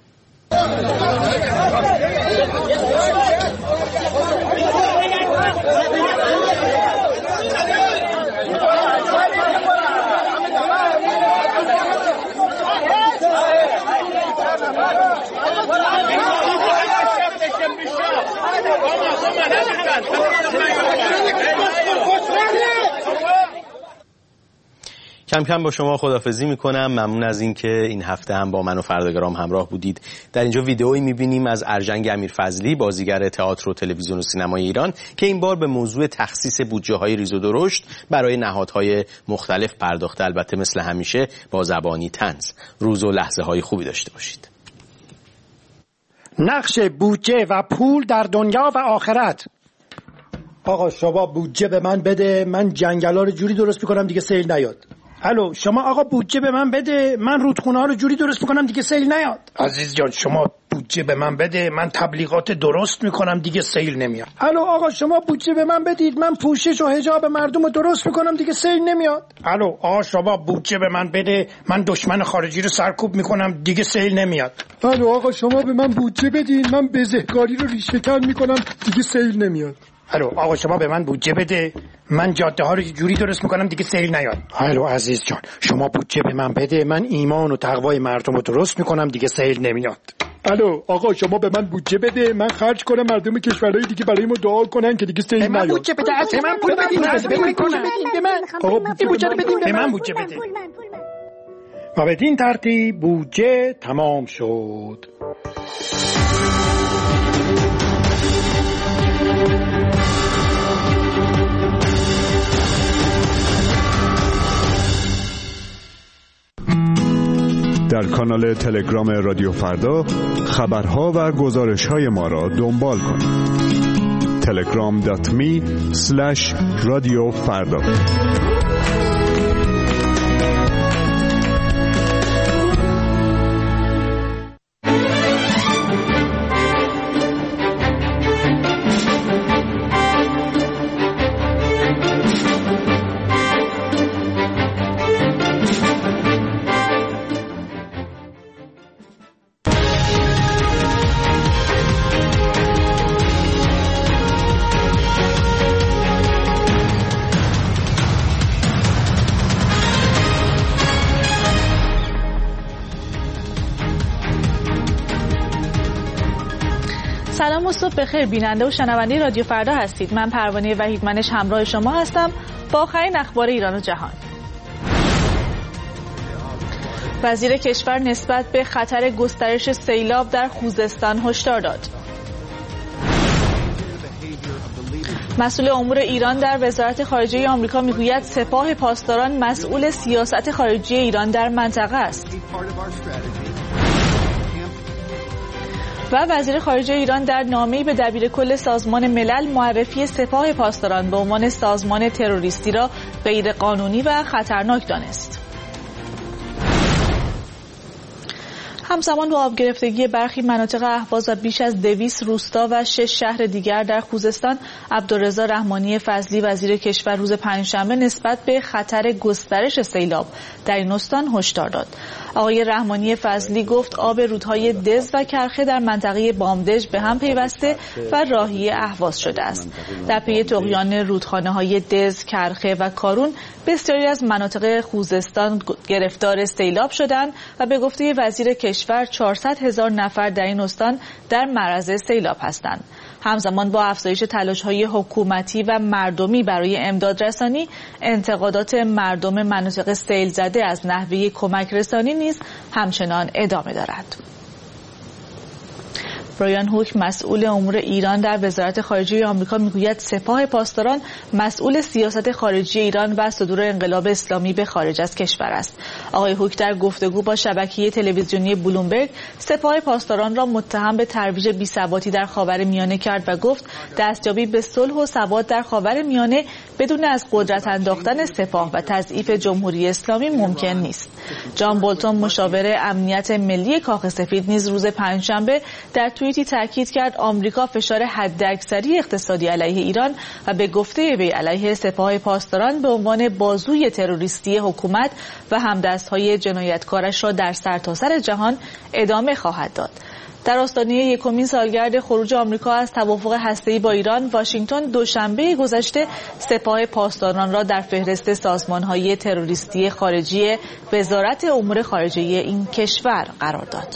کم کم با شما خداحافظی میکنم. ممنون از این که این هفته هم با من و فرداگرام همراه بودید. در اینجا ویدئویی میبینیم از ارجنگ امیرفضلی، بازیگر تئاتر و تلویزیون و سینمای ایران، که این بار به موضوع تخصیص بودجه‌های ریز و درشت برای نهادهای مختلف پرداخته، البته مثل همیشه با زبانی طنز. روز و لحظه های خوبی داشته باشید. نقش بودجه و پول در دنیا و آخرت. آقا شما بودجه به من بده، من جنگلا رو جوری درست میکنم دیگه سیل نیاد. الو شما آقا بودجه به من بده، من رودخونه ها رو جوری درست میکنم دیگه سیل نیاد. عزیز جان شما بودجه به من بده، من تبلیغات درست میکنم دیگه سیل نمیاد. الو آقا شما بودجه به من بدید، من پوشش و حجاب مردم رو درست میکنم دیگه سیل نمیاد. الو آقا شما بودجه به من بده، من دشمن خارجی رو سرکوب میکنم دیگه سیل نمیاد. الو آقا شما به من بودجه بدید، من بزهکاری رو ریشه‌کن میکنم دیگه سیل نمیاد. الو آقا شما به من بودجه بده، من جاده ها رو جوری درست میکنم دیگه سیل نیاد. الو عزیز جان شما بودجه به من بده، من ایمان و تقوای مردم رو درست میکنم دیگه سیل نمیاد. الو آقا شما به من بودجه بده، من خرج کنم مردم کشورهای دیگه برای ما دعا کنن که دیگه سیل نیاد. به من بودجه بده، از من پول بدین، به من آقا بودجه بدین، به من بودجه بده. و بدین ترتیب بودجه تمام شد. در کانال تلگرام رادیو فردا خبرها و گزارش‌های ما را دنبال کنید. telegram.me/رادیو فردا. سلام و صبح بخیر بیننده و شنونده رادیو فردا هستید. من پروانه وحیدمنش همراه شما هستم با آخرین اخبار ایران و جهان. وزیر کشور نسبت به خطر گسترش سیلاب در خوزستان هشدار داد. مسئول امور ایران در وزارت خارجه آمریکا میگوید سپاه پاسداران مسئول سیاست خارجی ایران در منطقه است. و وزیر خارجه ایران در نامه‌ای به دبیرکل سازمان ملل معرفی سپاه پاسداران به عنوان سازمان تروریستی را غیرقانونی و خطرناک دانست. همزمان با آب گرفتگی برخی مناطق اهواز و بیش از 200 روستا و 6 شهر دیگر در خوزستان، عبدالرضا رحمانی فضلی وزیر کشور روز پنجشنبه نسبت به خطر گسترش سیلاب در این استان هشدار داد. آقای رحمانی فضلی گفت آب رودهای دز و کرخه در منطقه بامدژ به هم پیوسته و راهی اهواز شده است. در پی طغیان رودخانه‌های دز، کرخه و کارون بسیاری از مناطق خوزستان گرفتار سیلاب شدند و به گفته وزیر کشور 400,000 نفر در این استان در معرض سیلاب هستند. همزمان با افزایش تلاش‌های حکومتی و مردمی برای امداد رسانی، انتقادات مردم مناطق سیل زده از نحوه کمک رسانی نیز همچنان ادامه دارد. برایان هوک مسئول امور ایران در وزارت خارجه آمریکا میگوید سپاه پاسداران مسئول سیاست خارجی ایران و صدور انقلاب اسلامی به خارج از کشور است. آقای هوک در گفتگو با شبکه تلویزیونی بلومبرگ سپاه پاسداران را متهم به ترویج بی‌ثباتی در خاورمیانه کرد و گفت دستیابی به صلح و ثبات در خاورمیانه بدون از قدرت انداختن سپاه و تضعیف جمهوری اسلامی ممکن نیست. جان بولتون مشاور امنیت ملی کاخ سفید نیز روز پنجشنبه در توییتی تاکید کرد آمریکا فشار حداکثری اقتصادی علیه ایران و به گفته وی علیه سپاه پاسداران به عنوان بازوی تروریستی حکومت و همدست‌های جنایتکارش را در سرتاسر جهان ادامه خواهد داد. در آستانه یکمین سالگرد خروج آمریکا از توافق هسته‌ای با ایران، واشنگتن دوشنبه گذشته سپاه پاسداران را در فهرست سازمان‌های تروریستی خارجی وزارت امور خارجه این کشور قرار داد.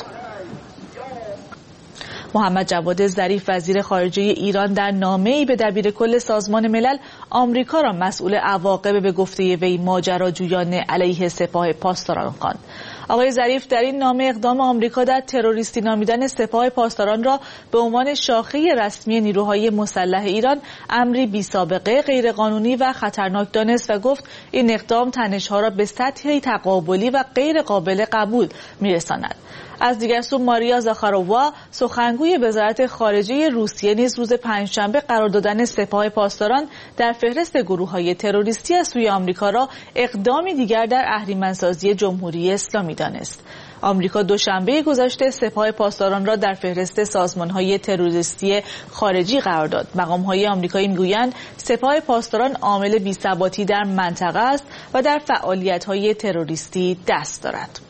محمد جواد ظریف وزیر خارجه ایران در نامه‌ای به دبیرکل سازمان ملل آمریکا را مسئول عواقب به گفته وی ماجراجویانه علیه سپاه پاسداران خواند. آقای ظریف در این نامه اقدام آمریکا در تروریستی نامیدن سپاه پاسداران را به عنوان شاخه رسمی نیروهای مسلح ایران امری بی‌سابقه، غیرقانونی و خطرناک دانست و گفت این اقدام تنش‌ها را به سطحی تقابلی و غیر قابل قبول می‌رساند. از دیگر سو ماریا زاخارووا سخنگوی وزارت خارجه روسیه نیز روز پنجشنبه قرار دادن سپاه پاسداران در فهرست گروه‌های تروریستی از سوی آمریکا را اقدامی دیگر در اهریمن‌سازی جمهوری اسلامی دانست. آمریکا دوشنبه گذشته سپاه پاسداران را در فهرست سازمان‌های تروریستی خارجی قرار داد. مقام‌های آمریکایی می‌گویند سپاه پاسداران عامل بی‌ثباتی در منطقه است و در فعالیت‌های تروریستی دست دارد.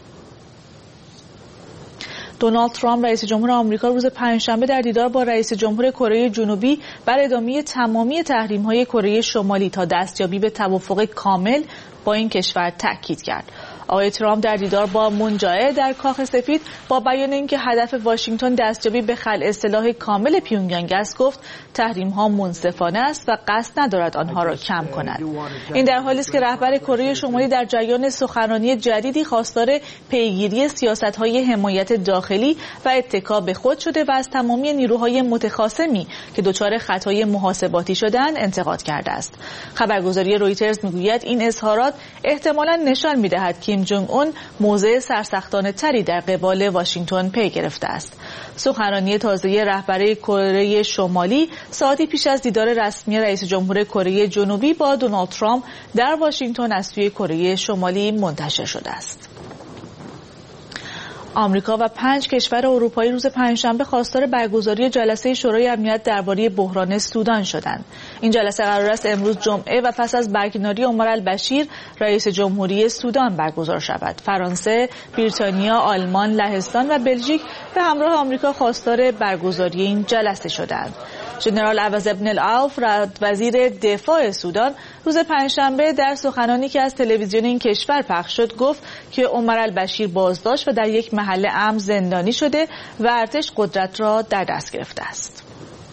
دونالد ترامپ رئیس جمهور آمریکا روز پنجشنبه در دیدار با رئیس جمهور کره جنوبی بر ادامه تمامی تحریم‌های کره شمالی تا دستیابی به توافق کامل با این کشور تاکید کرد. آقای ترامپ در دیدار با مون جائه در کاخ سفید با بیان اینکه هدف واشنگتن دستیابی به خلع سلاح کامل پیونگیانگ است گفت تحریم‌ها منصفانه است و قصد ندارد آنها را کم کند. این در حالی است که رهبر کره شمالی در جریان سخنرانی جدیدی خواستار پیگیری سیاست‌های حمایت داخلی و اتکا به خود شده و از تمامی نیروهای متخاصمی که دچار خطای محاسباتی شدند انتقاد کرده است. خبرگزاری رویترز میگوید این اظهارات احتمالاً نشان می‌دهد کیم جونگ اون موضع سرسختانه تری در قبال واشنگتن پی گرفته است. سخنرانی تازه رهبر کره شمالی ساعتی پیش از دیدار رسمی رئیس جمهور کره جنوبی با دونالد ترامپ در واشنگتن از سوی کره شمالی منتشر شده است. آمریکا و 5 کشور اروپایی روز پنجشنبه خواستار برگزاری جلسه شورای امنیت درباره بحران سودان شدند. این جلسه قرار است امروز جمعه و پس از برکناری عمر البشیر رئیس جمهوری سودان برگزار شود. فرانسه، بریتانیا، آلمان، لهستان و بلژیک به همراه آمریکا خواستار برگزاری این جلسه شدند. ژنرال عوض بن العوف وزیر دفاع سودان روز پنجشنبه در سخنانی که از تلویزیون این کشور پخش شد گفت که عمر البشیر بازداشت و در یک محل امن زندانی شده و ارتش قدرت را در دست گرفته است.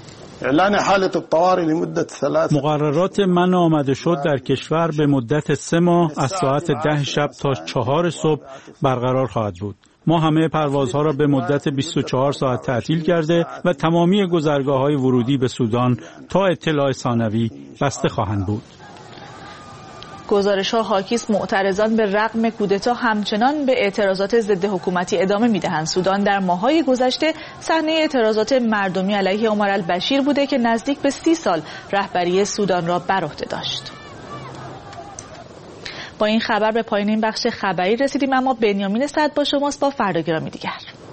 مقررات منع آمده شد در کشور به مدت 3 ماه از ساعت 10 شب تا 4 صبح برقرار خواهد بود. ما همه پروازها را به مدت 24 ساعت تعطیل کرده و تمامی گذرگاه‌های ورودی به سودان تا اطلاع ثانوی بسته خواهند بود. گزارش‌ها حاکی است معترضان به رغم کودتا همچنان به اعتراضات ضد حکومتی ادامه می‌دهند. سودان در ماه‌های گذشته صحنه اعتراضات مردمی علیه عمر البشیر بوده که نزدیک به 30 سال رهبری سودان را بر عهده داشت. با این خبر به پایان این بخش خبری رسیدیم، اما بنیامین سعد با شماست با فرداگرامی دیگر.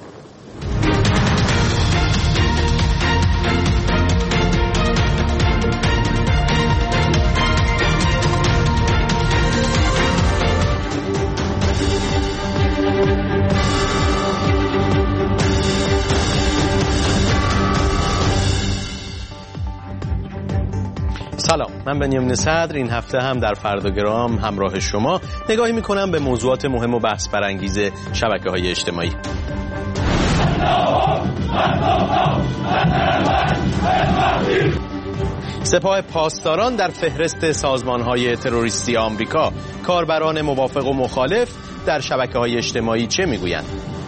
سلام، من بنیامین صدر این هفته هم در فرداگرام همراه شما نگاهی میکنم به موضوعات مهم و بحث برانگیز شبکه‌های اجتماعی. سپاه پاسداران در فهرست سازمان‌های تروریستی آمریکا. کاربران موافق و مخالف در شبکه‌های اجتماعی چه میگویند؟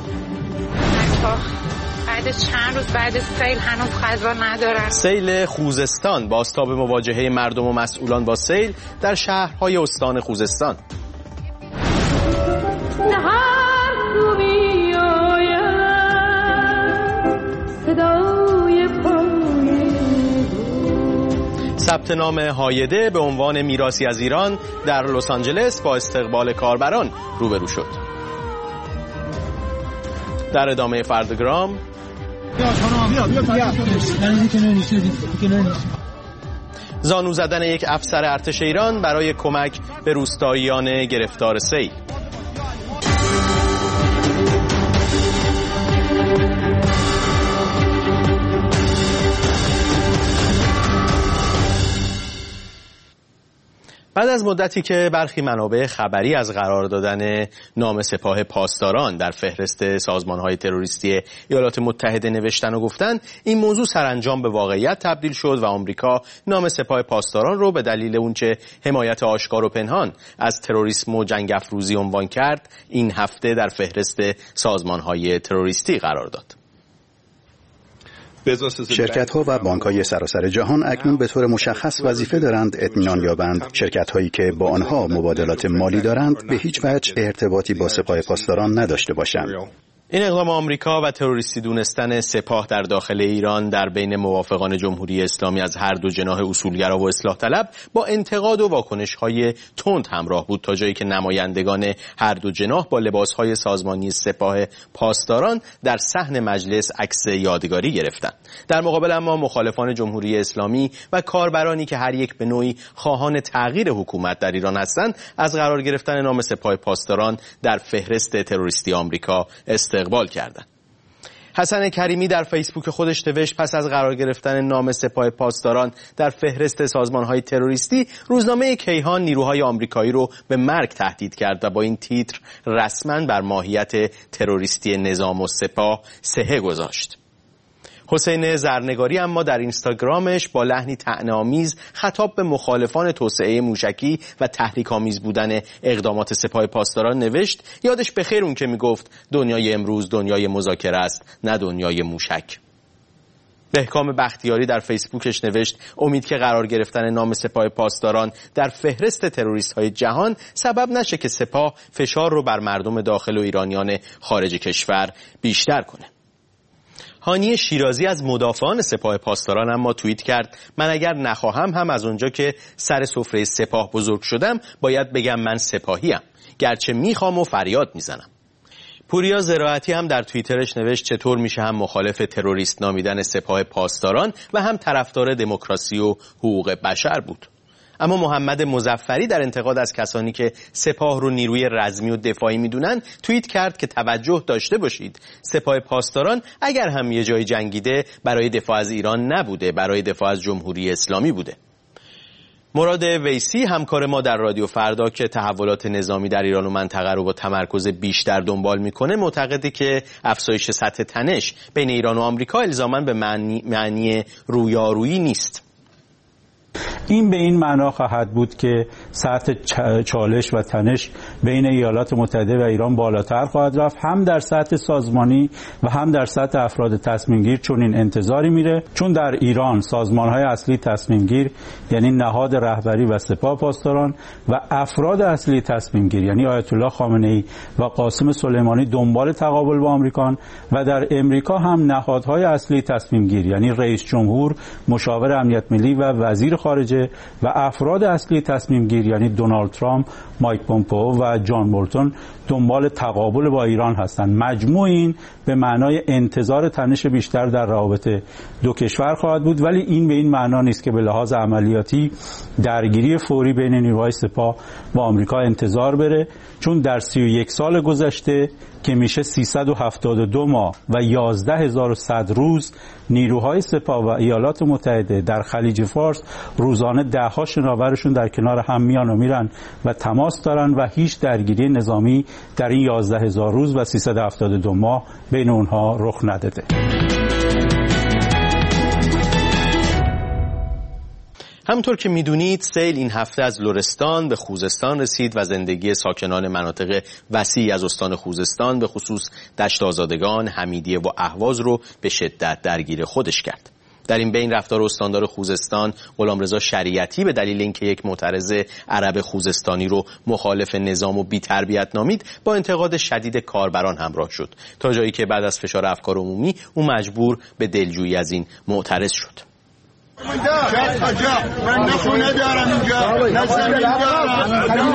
بعد چند روز بعد سیل هنوز غذا ندارن. سیل خوزستان، بازتاب مواجهه مردم و مسئولان با سیل در شهرهای استان خوزستان. ثبت نام هایده به عنوان میراثی از ایران در لس آنجلس با استقبال کاربران روبرو شد. در ادامه فرداگرام زانو زدن یک افسر ارتش ایران برای کمک به روستاییان گرفتار سیل. بعد از مدتی که برخی منابع خبری از قرار دادن نام سپاه پاسداران در فهرست سازمان‌های تروریستی ایالات متحده نوشتن و گفتن، این موضوع سرانجام به واقعیت تبدیل شد و آمریکا نام سپاه پاسداران رو به دلیل اونچه حمایت آشکار و پنهان از تروریسم و جنگ افروزی عنوان کرد، این هفته در فهرست سازمان‌های تروریستی قرار داد. شرکت‌ها و بانک‌های سراسر جهان اکنون به طور مشخص وظیفه دارند اطمینان یابند شرکت‌هایی که با آنها مبادلات مالی دارند به هیچ وجه ارتباطی با سپاه پاسداران نداشته باشند. این اقدام آمریکا و تروریستی دونستن سپاه در داخل ایران در بین موافقان جمهوری اسلامی از هر دو جناح اصولگرا و اصلاح طلب با انتقاد و واکنش‌های تند همراه بود، تا جایی که نمایندگان هر دو جناح با لباس‌های سازمانی سپاه پاسداران در صحن مجلس عکس یادگاری گرفتند. در مقابل اما مخالفان جمهوری اسلامی و کاربرانی که هر یک به نوعی خواهان تغییر حکومت در ایران هستند از قرار گرفتن نام سپاه پاسداران در فهرست تروریستی آمریکا استقبال کردند. حسن کریمی در فیسبوک خودش نوشت پس از قرار گرفتن نام سپاه پاسداران در فهرست سازمان‌های تروریستی، روزنامه کیهان نیروهای آمریکایی رو به مرگ تهدید کرد و با این تیتر رسما بر ماهیت تروریستی نظام و سپاه سهه گذاشت. حسین زرنگاری اما در اینستاگرامش با لحنی طعنه‌آمیز خطاب به مخالفان توسعه موشکی و تحریک‌آمیز بودن اقدامات سپاه پاسداران نوشت یادش بخیر اون که میگفت دنیای امروز دنیای مذاکره است نه دنیای موشک. بهکام بختیاری در فیسبوکش نوشت امید که قرار گرفتن نام سپاه پاسداران در فهرست تروریست‌های جهان سبب نشه که سپاه فشار رو بر مردم داخل و ایرانیان خارج کشور بیشتر کنه. هانی شیرازی از مدافعان سپاه پاسداران اما توییت کرد من اگر نخواهم هم از اونجا که سر سفره سپاه بزرگ شدم باید بگم من سپاهیم، گرچه میخوام و فریاد میزنم. پوریا زراعتی هم در توییترش نوشت چطور میشه هم مخالف تروریست نامیدن سپاه پاسداران و هم طرفدار دموکراسی و حقوق بشر بود. اما محمد مظفری در انتقاد از کسانی که سپاه رو نیروی رزمی و دفاعی میدونن توییت کرد که توجه داشته باشید، سپاه پاسداران اگر هم یه جای جنگیده برای دفاع از ایران نبوده، برای دفاع از جمهوری اسلامی بوده. مراد ویسی همکار ما در رادیو فردا که تحولات نظامی در ایران و منطقه رو با تمرکز بیشتر دنبال میکنه معتقده که افزایش سطح تنش بین ایران و آمریکا الزاماً به معنی رویارویی نیست. این به این معنا خواهد بود که سطح چالش و تنش بین ایالات متحده و ایران بالاتر خواهد رفت، هم در سطح سازمانی و هم در سطح افراد تصمیم گیر، چون این انتظاری میره، چون در ایران سازمان‌های اصلی تصمیم گیر یعنی نهاد رهبری و سپاه پاسداران و افراد اصلی تصمیم گیر یعنی آیت الله خامنه‌ای و قاسم سلیمانی دنبال تقابل با آمریکان و در امریکا هم نهادهای اصلی تصمیم گیر یعنی رئیس جمهور، مشاور امنیت ملی و وزیر خارجه و افراد اصلی تصمیم گیر یعنی دونالد ترامپ، مایک پومپئو و جان بولتون دنبال تقابل با ایران هستند. مجموع این به معنای انتظار تنش بیشتر در روابط دو کشور خواهد بود، ولی این به این معنا نیست که به لحاظ عملیاتی درگیری فوری بین نیروهای سپاه با آمریکا انتظار بره، چون در 31 سال گذشته که میشه 372 ماه و 11100 روز نیروهای سپاه و ایالات متحده در خلیج فارس روزانه ده‌ها شناورشون در کنار هم میان و میرن و تماس دارن و هیچ درگیری نظامی در این 11000 روز و 372 ماه بین اونها رخ نداده. همونطور که میدونید سیل این هفته از لرستان به خوزستان رسید و زندگی ساکنان مناطق وسیعی از استان خوزستان به خصوص دشت آزادگان، حمیدیه و اهواز رو به شدت درگیر خودش کرد. در این بین رفتار استاندار خوزستان غلامرضا شریعتی به دلیل اینکه یک معترض عرب خوزستانی رو مخالف نظام و بی‌تربیت نامید با انتقاد شدید کاربران همراه شد، تا جایی که بعد از فشار افکار عمومی او مجبور به دلجویی از این معترض شد. من نخونه دارم اینجا، نه زمین دارم،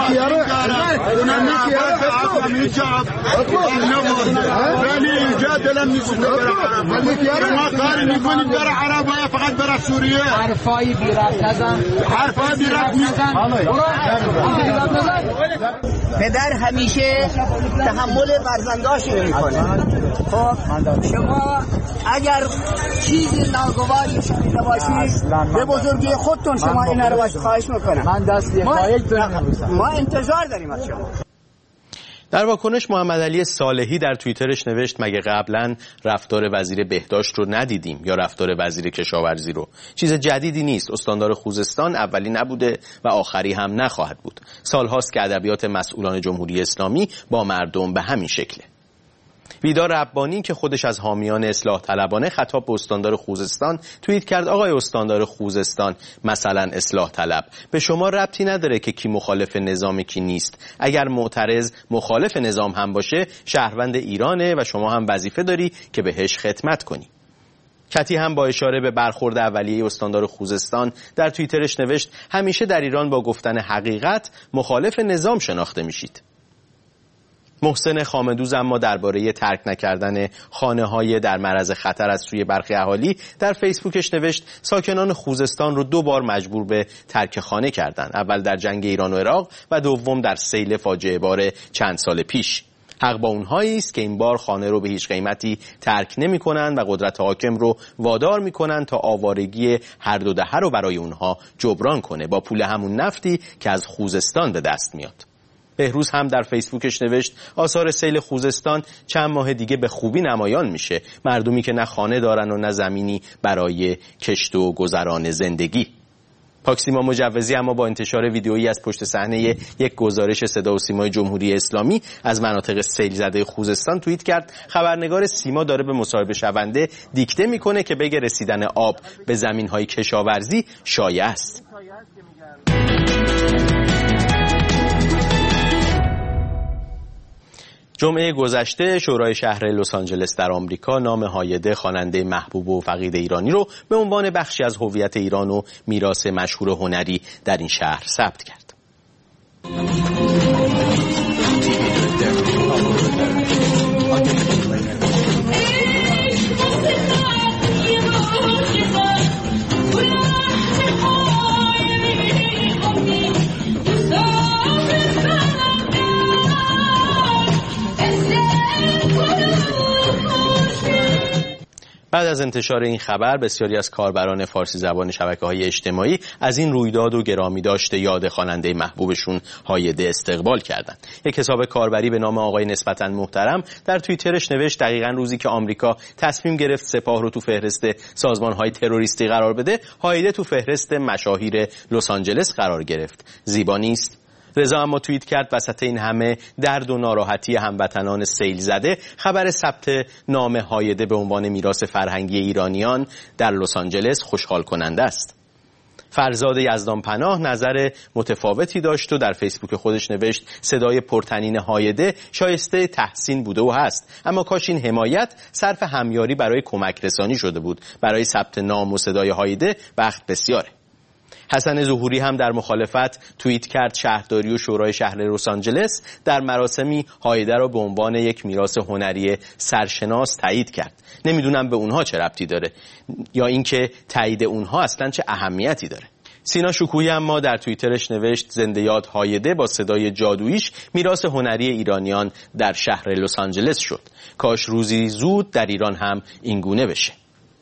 ولی اینجا دلم نیست برم. ما کاری میکنید برای عربا فقط برای سوریه. حرفای بی ربط نزن. حرفای بی ربط نزن. پدر همیشه تحمل فرزنداش نمیکنه. خب شما اگر چیزی ناگواری شنیده باشید به بزرگی خودتون شما این رو خواهش میکنم. من دست ما انتظار داریم از شما. در واکنش محمد علی صالحی در توییترش نوشت مگه قبلا رفتار وزیر بهداشت رو ندیدیم یا رفتار وزیر کشاورزی رو؟ چیز جدیدی نیست. استاندار خوزستان اولی نبوده و آخری هم نخواهد بود. سالهاست که ادبیات مسئولان جمهوری اسلامی با مردم به همین شکله. ویدا ربانی که خودش از حامیان اصلاح طلبانه خطاب به استاندار خوزستان توییت کرد آقای استاندار خوزستان مثلا اصلاح طلب، به شما ربطی نداره که کی مخالف نظام کی نیست. اگر معترض مخالف نظام هم باشه شهروند ایرانه و شما هم وظیفه داری که بهش خدمت کنی. کتی هم با اشاره به برخورد اولیه استاندار خوزستان در توییترش نوشت همیشه در ایران با گفتن حقیقت مخالف نظام شناخته میشید. محسن خامدوز اما درباره ترک نکردن خانه‌های در معرض خطر از سوی برخی اهالی در فیسبوکش نوشت ساکنان خوزستان رو 2 بار مجبور به ترک خانه کردن، اول در جنگ ایران و عراق و دوم در سیل فاجعه بار چند سال پیش. حق با اونهایی است که این بار خانه رو به هیچ قیمتی ترک نمی‌کنن و قدرت حاکم رو وادار می‌کنن تا آوارگی هر دو دهه رو برای اونها جبران کنه با پول همون نفتی که از خوزستان به دست میاد. بهروز هم در فیسبوکش نوشت آثار سیل خوزستان چند ماه دیگه به خوبی نمایان میشه، مردمی که نه خانه دارن و نه زمینی برای کشت و گذران زندگی. پاکسیما مجوزی اما با انتشار ویدئویی از پشت صحنه یک گزارش صدا و سیمای جمهوری اسلامی از مناطق سیل زده خوزستان توییت کرد خبرنگار سیما داره به مصاحبه شونده دیکته میکنه که بگه رسیدن آب به زمینهای کشاورزی شایع است. جمعه گذشته شورای شهر لس آنجلس در آمریکا نام هایده خواننده محبوب و فقید ایرانی رو به عنوان بخشی از هویت ایران و میراث مشهور هنری در این شهر ثبت کرد. بعد از انتشار این خبر بسیاری از کاربران فارسی زبان شبکه‌های اجتماعی از این رویداد و گرامی داشته یاد خواننده محبوبشون هایده استقبال کردند. یک حساب کاربری به نام آقای نسبتاً محترم در توییترش نوشت دقیقاً روزی که آمریکا تصمیم گرفت سپاه رو تو فهرست سازمان‌های تروریستی قرار بده، هایده تو فهرست مشاهیر لس آنجلس قرار گرفت. زیبا نیست؟ رضا اما توییت کرد وسط این همه درد و ناراحتی هموطنان سیل زده، خبر ثبت نام هایده به عنوان میراث فرهنگی ایرانیان در لس آنجلس خوشحال کننده است. فرزاد یزدانپناه نظر متفاوتی داشت و در فیسبوک خودش نوشت صدای پرطنین هایده شایسته تحسین بوده و هست، اما کاش این حمایت صرف همیاری برای کمک رسانی شده بود. برای ثبت نام و صدای هایده وقت بسیاره. حسن ظهوری هم در مخالفت توییت کرد شهرداری و شورای شهر لس آنجلس در مراسمی هایده را به عنوان یک میراث هنری سرشناس تایید کرد. نمیدونم به اونها چه ربطی داره یا اینکه تایید اونها اصلا چه اهمیتی داره. سینا شکوهی اما در توییترش نوشت زنده یاد هایده با صدای جادوییش میراث هنری ایرانیان در شهر لس آنجلس شد. کاش روزی زود در ایران هم این گونه بشه.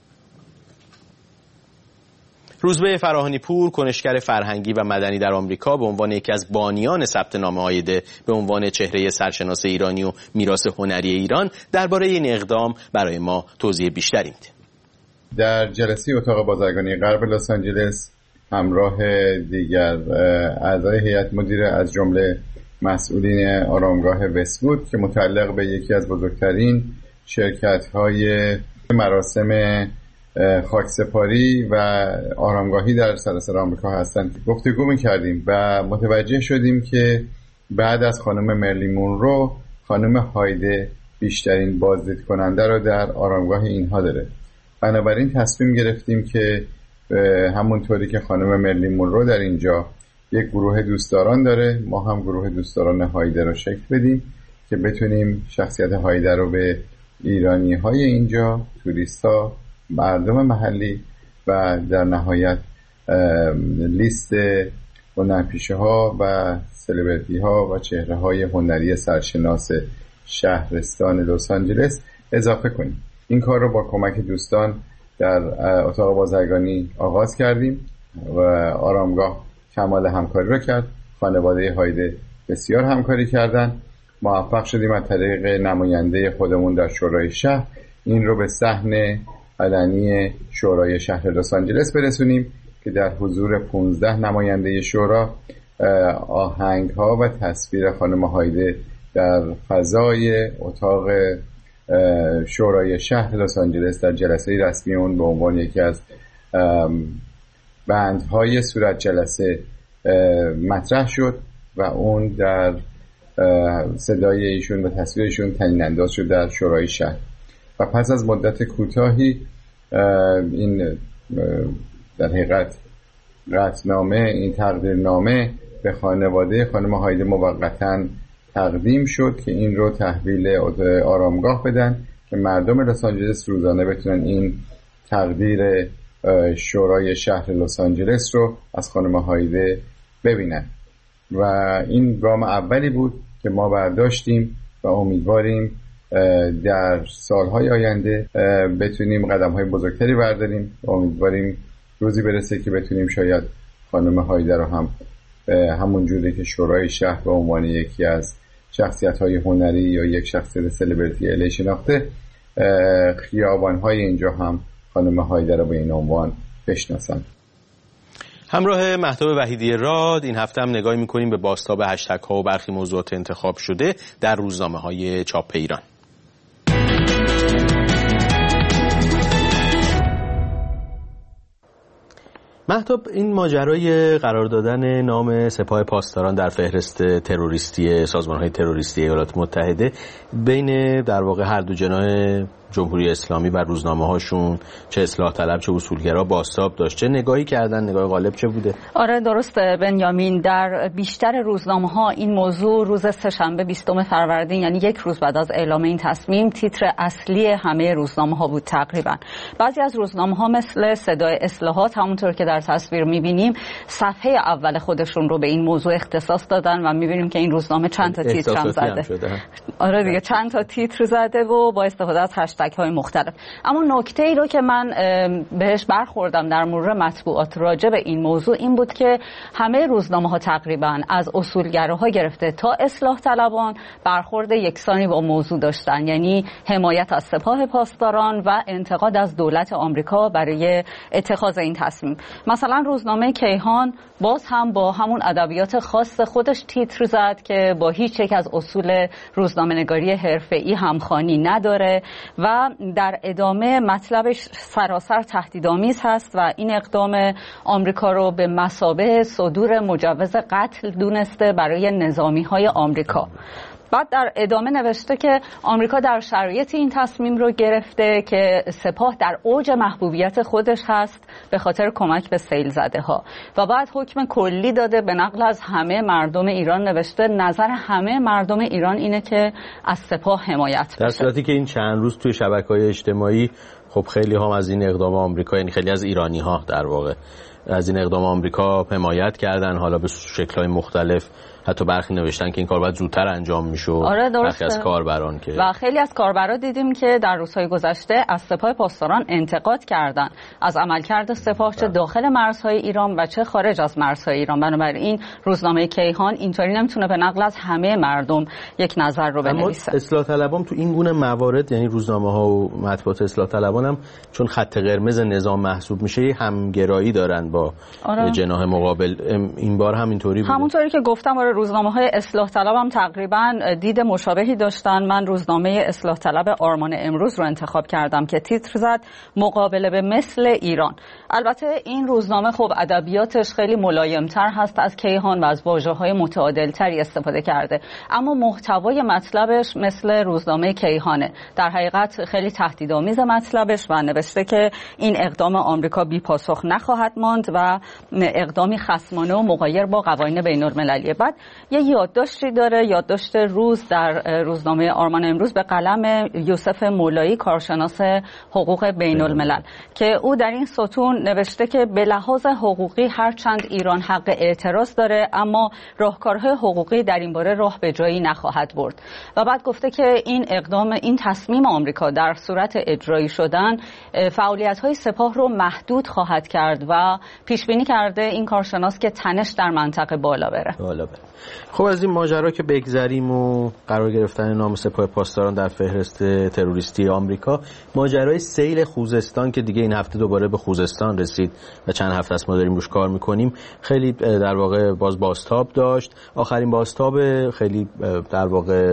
روزبه فراهانی پور، کنشگر فرهنگی و مدنی در آمریکا، به عنوان یکی از بانیان ثبت نام هایده به عنوان چهره سرشناس ایرانی و میراث هنری ایران درباره این اقدام برای ما توضیح بیشتری میده. در جلسه اتاق بازرگانی غرب لس آنجلس همراه دیگر اعضای هیئت مدیره از جمله مسئولین آرامگاه وست‌وود که متعلق به یکی از بزرگترین شرکت‌های مراسم خاکسپاری و آرامگاهی در سراسر آمریکا هستند گفتگو می‌کردیم و متوجه شدیم که بعد از خانم مرلی مونرو، خانم هایده بیشترین بازدید کننده را در آرامگاه اینها داره. بنابراین تصمیم گرفتیم که همونطوری که خانم مرلی مونرو در اینجا یک گروه دوستداران داره، ما هم گروه دوستداران هایده را شکل بدیم که بتونیم شخصیت هایده رو به ایرانی‌های اینجا، توریست‌ها، مردم محلی و در نهایت لیست هنرپیشه‌ها و سلبریتی‌ها و چهره‌های هنری سرشناس شهرستان لس آنجلس اضافه کنیم. این کار رو با کمک دوستان در اتاق بازرگانی آغاز کردیم و آرامگاه کمال همکاری را کرد. خانواده هایده بسیار همکاری کردند. موفق شدیم از طریق نماینده خودمون در شورای شهر این رو به صحن علنی شورای شهر لس آنجلس برسونیم که در حضور 15 نماینده شورا آهنگ ها و تصویر خانم هایده در فضای اتاق شورای شهر لس آنجلس در جلسه رسمی اون به عنوان یکی از بندهای صورت جلسه مطرح شد و اون در صدای ایشون و تصویر ایشون طنین انداز شد در شورای شهر. و پس از مدت کوتاهی این در حقیقت قطعنامه، این تقدیرنامه به خانواده خانم هایده موقتاً تقدیم شد که این رو تحویل آرامگاه بدن که مردم لس آنجلس روزانه بتونن این تقدیر شورای شهر لس آنجلس رو از خانم هایده ببینن و این گام اولی بود که ما برداشتیم و امیدواریم در سالهای آینده بتونیم قدم‌های بزرگتری برداریم و امیدواریم روزی برسه که بتونیم شاید خانم هایده رو هم همون جوری که شورای شهر به عنوان یکی از شخصیت‌های هنری یا یک شخصیت سلبریتی الی شناخته، خیابان‌های اینجا هم خانم هایده رو به این عنوان بشناسن. همراه مهتاب وحیدی راد این هفته هم نگاهی می‌کنیم به بازتاب هشتگ‌ها و برخی موضوعات انتخاب شده در روزنامه‌های چاپ ایران. مهتاب، این ماجرای قرار دادن نام سپاه پاسداران در فهرست تروریستی سازمان‌های تروریستی ایالات متحده بین در واقع هر دو جناح جمهوری اسلامی و روزنامه‌هاشون، چه اصلاح طلب چه اصولگرا، بازتاب داشت. چه نگاهی کردن؟ نگاه غالب چه بوده؟ آره درسته بنیامین، در بیشتر روزنامه‌ها این موضوع روز سه‌شنبه 20 فروردین، یعنی یک روز بعد از اعلام این تصمیم، تیتر اصلی همه روزنامه‌ها بود تقریبا. بعضی از روزنامه‌ها مثل صدای اصلاحات، همونطور که در تصویر می‌بینیم، صفحه اول خودشون رو به این موضوع اختصاص دادن و می‌بینیم که این روزنامه چند تا تیتر هم زده. آره دیگه، چند تا تیتر زده و با استفاده از هشتگ‌های مختلف. اما نکته‌ای رو که من بهش برخوردم در مورد مطبوعات راجع به این موضوع این بود که همه روزنامه‌ها تقریباً از اصولگراها گرفته تا اصلاح طلبان برخورد یکسانی با موضوع داشتن، یعنی حمایت از سپاه پاسداران و انتقاد از دولت آمریکا برای اتخاذ این تصمیم. مثلا روزنامه کیهان باز هم با همون ادبیات خاص خودش تیتر زد که با هیچ یک از اصول روزنامه‌نگاری حرفه‌ای همخوانی نداره و در ادامه مطلبش سراسر تهدیدآمیز هست و این اقدام آمریکا رو به مثابه صدور مجوز قتل دونسته برای نظامی‌های آمریکا. بعد در ادامه نوشته که آمریکا در شرایط این تصمیم رو گرفته که سپاه در اوج محبوبیت خودش هست به خاطر کمک به سیل زده ها و بعد حکم کلی داده به نقل از همه مردم ایران. نوشته نظر همه مردم ایران اینه که از سپاه حمایت بشه. در صورتی که این چند روز توی شبکه‌های اجتماعی خب خیلی هم از این اقدام آمریکا، یعنی خیلی از ایرانی ها در واقع از این اقدام آمریکا حمایت کردن، حالا به شکل‌های مختلف، حتی برخی نوشتن که این کار باید زودتر انجام میشد. آره برخی از کاربران که و خیلی از کاربرا دیدیم که در روزهای گذشته از سپاه پاسداران انتقاد کردن از عملکرد سپاه چه داخل مرزهای ایران و چه خارج از مرزهای ایران. بنابراین روزنامه کیهان اینطوری نمیتونه به نقل از همه مردم یک نظر رو بنویسه. اصلاح طلبان تو این گونه موارد، یعنی روزنامه‌ها و مطبوعات اصلاح طلبان هم چون خط قرمز نظام محسوب میشه همگرایی دارن با جناح مقابل. این بار هم اینطوری بود. همونطوری که گفتم روزنامه‌های اصلاح طلب هم تقریباً دید مشابهی داشتن. من روزنامه اصلاح طلب آرمان امروز رو انتخاب کردم که تیتر زد مقابله به مثل ایران. البته این روزنامه خب ادبیاتش خیلی ملایم‌تر هست از کیهان و از واژه‌های متعادل‌تری استفاده کرده، اما محتوای مطلبش مثل روزنامه کیهانه. در حقیقت خیلی تهدیدآمیز مطلبش و نوشته که این اقدام آمریکا بی‌پاسخ نخواهد ماند و اقدامی خصمانه و مغایر با قوانین بین‌المللی. بعد یه یادداشتی داره، یادداشت روز در روزنامه آرمان امروز به قلم یوسف مولایی، کارشناس حقوق بین الملل، که او در این ستون نوشته که به لحاظ حقوقی هرچند ایران حق اعتراض داره اما راهکارهای حقوقی در این باره راه به جایی نخواهد برد. و بعد گفته که این اقدام، این تصمیم آمریکا در صورت اجرایی شدن فعالیت‌های سپاه رو محدود خواهد کرد و پیش بینی کرده این کارشناس که تنش در منطقه بالا بره. خب از این ماجرا که بگذریم و قرار گرفتن نام سپاه پاسداران در فهرست تروریستی آمریکا، ماجرای سیل خوزستان که دیگه این هفته دوباره به خوزستان رسید و چند هفته است ما داریم روش کار میکنیم، خیلی در واقع بازتاب داشت. آخرین بازتاب خیلی در واقع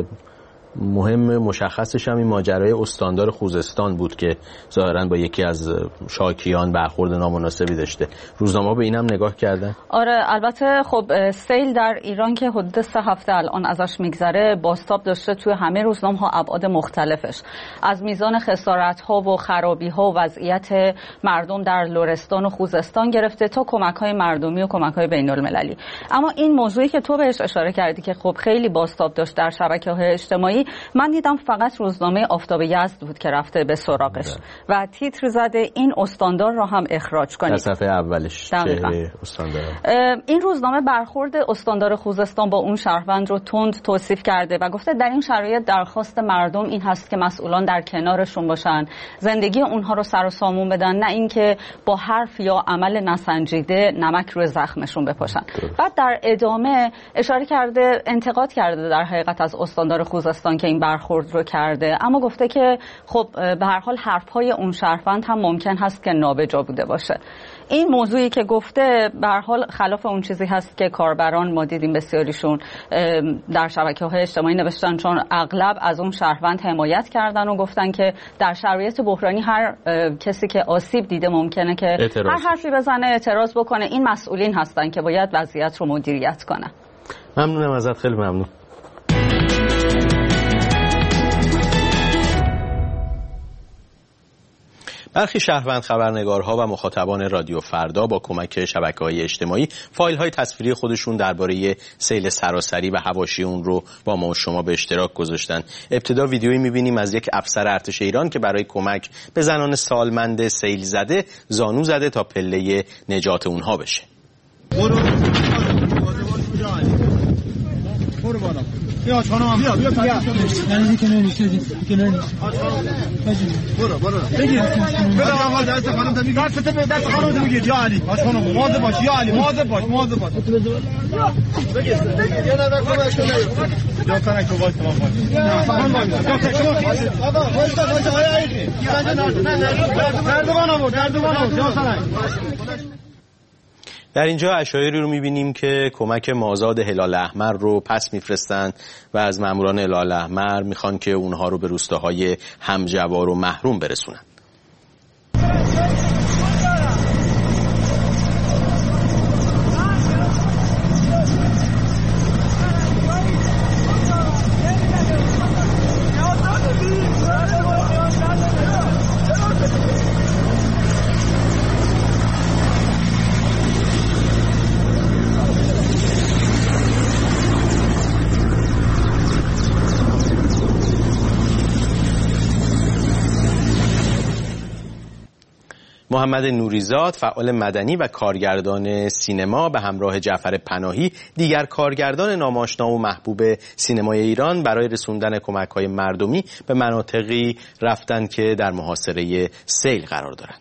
مهم مشخصش هم این ماجرای استاندار خوزستان بود که ظاهراً با یکی از شاکیان برخورد نامناسبی داشته. روزنامه‌ها به اینم نگاه کردن؟ آره، البته خب سیل در ایران که حدود 3 هفته الان ازش میگذره بازتاب داشته توی همه روزنامه‌ها ابعاد مختلفش، از میزان خسارت‌ها و خرابی‌ها و وضعیت مردم در لرستان و خوزستان گرفته تا کمک‌های مردمی و کمک‌های بین‌المللی. اما این موضوعی که تو بهش اشاره کردی که خب خیلی بازتاب داشت در شبکه‌های اجتماعی، من دیدم فقط روزنامه آفتاب یزد بود که رفته به سراغش و تیتر زده این استاندار را هم اخراج کنید. در صفحه اولش چه استاندار؟ این روزنامه برخورد استاندار خوزستان با اون شهروند رو تند توصیف کرده و گفته در این شرایط درخواست مردم این هست که مسئولان در کنارشون باشن، زندگی اونها رو سر و سامون بدن، نه اینکه با حرف یا عمل نسنجیده نمک روی زخمشون بپاشن. بعد در ادامه اشاره کرده، انتقاد کرده در حقیقت از استاندار خوزستان که این برخورد رو کرده، اما گفته که خب به هر حال حرفهای اون شهروند هم ممکن هست که نابجا بوده باشه. این موضوعی که گفته به هر حال خلاف اون چیزی هست که کاربران ما دیدیم بسیاریشون در شبکه‌های اجتماعی نوشتن، چون اغلب از اون شهروند حمایت کردن و گفتن که در شرایط بحرانی هر کسی که آسیب دیده ممکنه که هر حرفی بزنه، اعتراض بکنه. این مسئولین هستن که باید وضعیت رو مدیریت کنن. ممنونم ازت، خیلی ممنون. برخی شهروند، خبرنگارها و مخاطبان رادیو فردا با کمک شبکه‌های اجتماعی فایل‌های تصویری خودشون درباره سیل سراسری و حواشی اون رو با ما و شما به اشتراک گذاشتن. ابتدا ویدیویی می‌بینیم از یک افسر ارتش ایران که برای کمک به زنان سالمند سیل زده زانو زده تا پله نجات اونها بشه. بیا خانم بیا من که نمیشه که نمیشه برو بگیر بده آقا دست خانم تو میگی دست خانم تو میگی یا علی باش خانم مواظب باش یا علی مواظب باش بگیر یه نفر کمک کنه یا کنه که وای تمام باش آقا وایسا آیا علی دردوان یا سنگ. در اینجا اشایری رو می‌بینیم که کمک مازاد هلال احمر رو پس می‌فرستند و از ماموران هلال احمر می‌خوان که اونها رو به روستاهای همجوار و محروم برسونن. محمد نوریزاد فعال مدنی و کارگردان سینما به همراه جعفر پناهی دیگر کارگردان ناماشنا و محبوب سینمای ایران برای رسوندن کمک‌های مردمی به مناطقی رفتند که در محاصره سیل قرار دارند.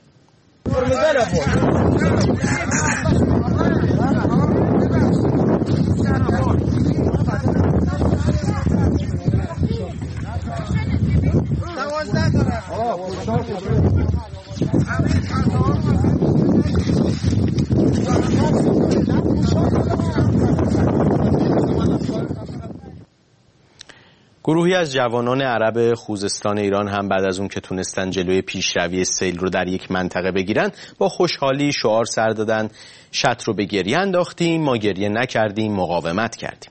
گروهی از جوانان عرب خوزستان ایران هم بعد از اون که تونستن جلوی پیشروی سیل رو در یک منطقه بگیرن با خوشحالی شعار سر دادن شط رو به گریه انداختیم، ما گریه نکردیم، مقاومت کردیم.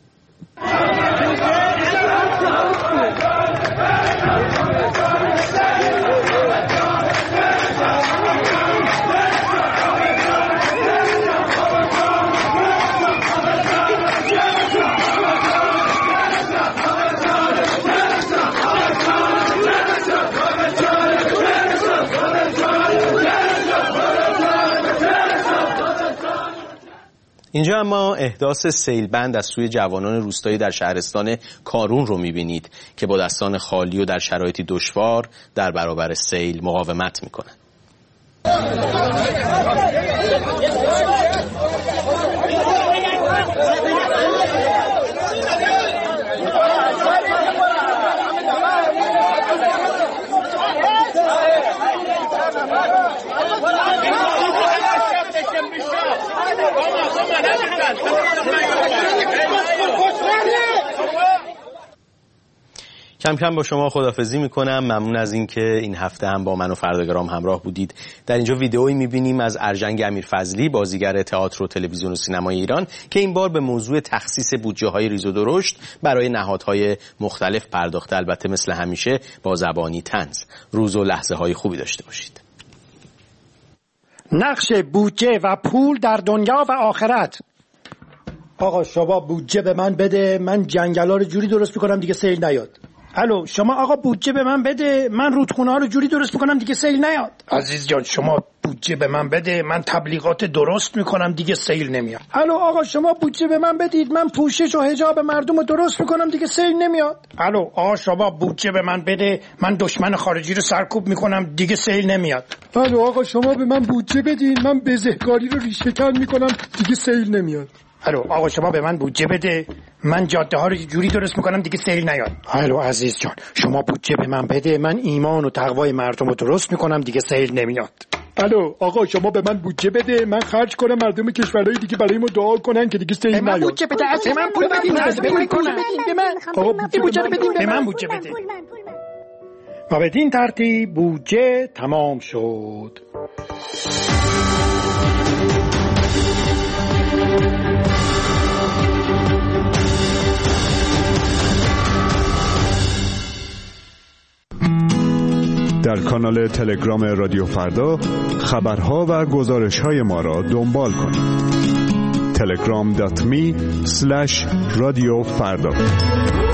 اینجا اما احداث سیلبند از سوی جوانان روستایی در شهرستان کارون رو می‌بینید که با دستان خالی و در شرایطی دشوار در برابر سیل مقاومت می‌کنند. کم کم با شما خداحافظی میکنم. ممنون از این که این هفته هم با من و فرداگرام همراه بودید. در اینجا ویدئویی میبینیم از ارجنگ امیرفضلی، بازیگر تئاتر و تلویزیون و سینمای ایران، که این بار به موضوع تخصیص بودجه های ریز و درشت برای نهادهای مختلف پرداخته، البته مثل همیشه با زبانی طنز. روز و لحظه های خوبی داشته باشید. نقش بودجه و پول در دنیا و آخرت. آقا شما بودجه به من بده، من جنگلا رو جوری درست میکنم دیگه سیل نیاد. الو شما آقا بودجه به من بده، من رودخونه ها رو جوری درست میکنم دیگه سیل نیاد. عزیز جان شما بودجه به من بده، من تبلیغات درست میکنم دیگه سیل نمیاد. الو آقا شما بودجه به من بدید، من پوشش و حجاب مردم رو درست میکنم دیگه سیل نمیاد. الو آقا شما بودجه به من بده، من دشمن خارجی رو سرکوب میکنم دیگه سیل نمیاد. الو آقا شما به من بودجه بدین، من بزهکاری رو ریشه کن میکنم دیگه سیل نمیاد. الو آقا شما به من بودجه بده، من جاده ها رو جوری درست میکنم دیگه سیل نیاد. الو عزیز جان شما بودجه به من بده، من ایمان و تقوای مردم رو درست میکنم دیگه سیل نمیاد. الو آقا شما به من بودجه بده، من خرج کنم مردم کشورهای دیگه برای ما دعا کنن که دیگه سیل نیاد. به من بودجه بده، از من پول بدین، به من آقا بودجه بدین، به من بودجه بده. و بدین ترتیب بودجه تمام شد. در کانال تلگرام رادیو فردا خبرها و گزارش‌های ما را دنبال کنید. telegram.me/radiofarda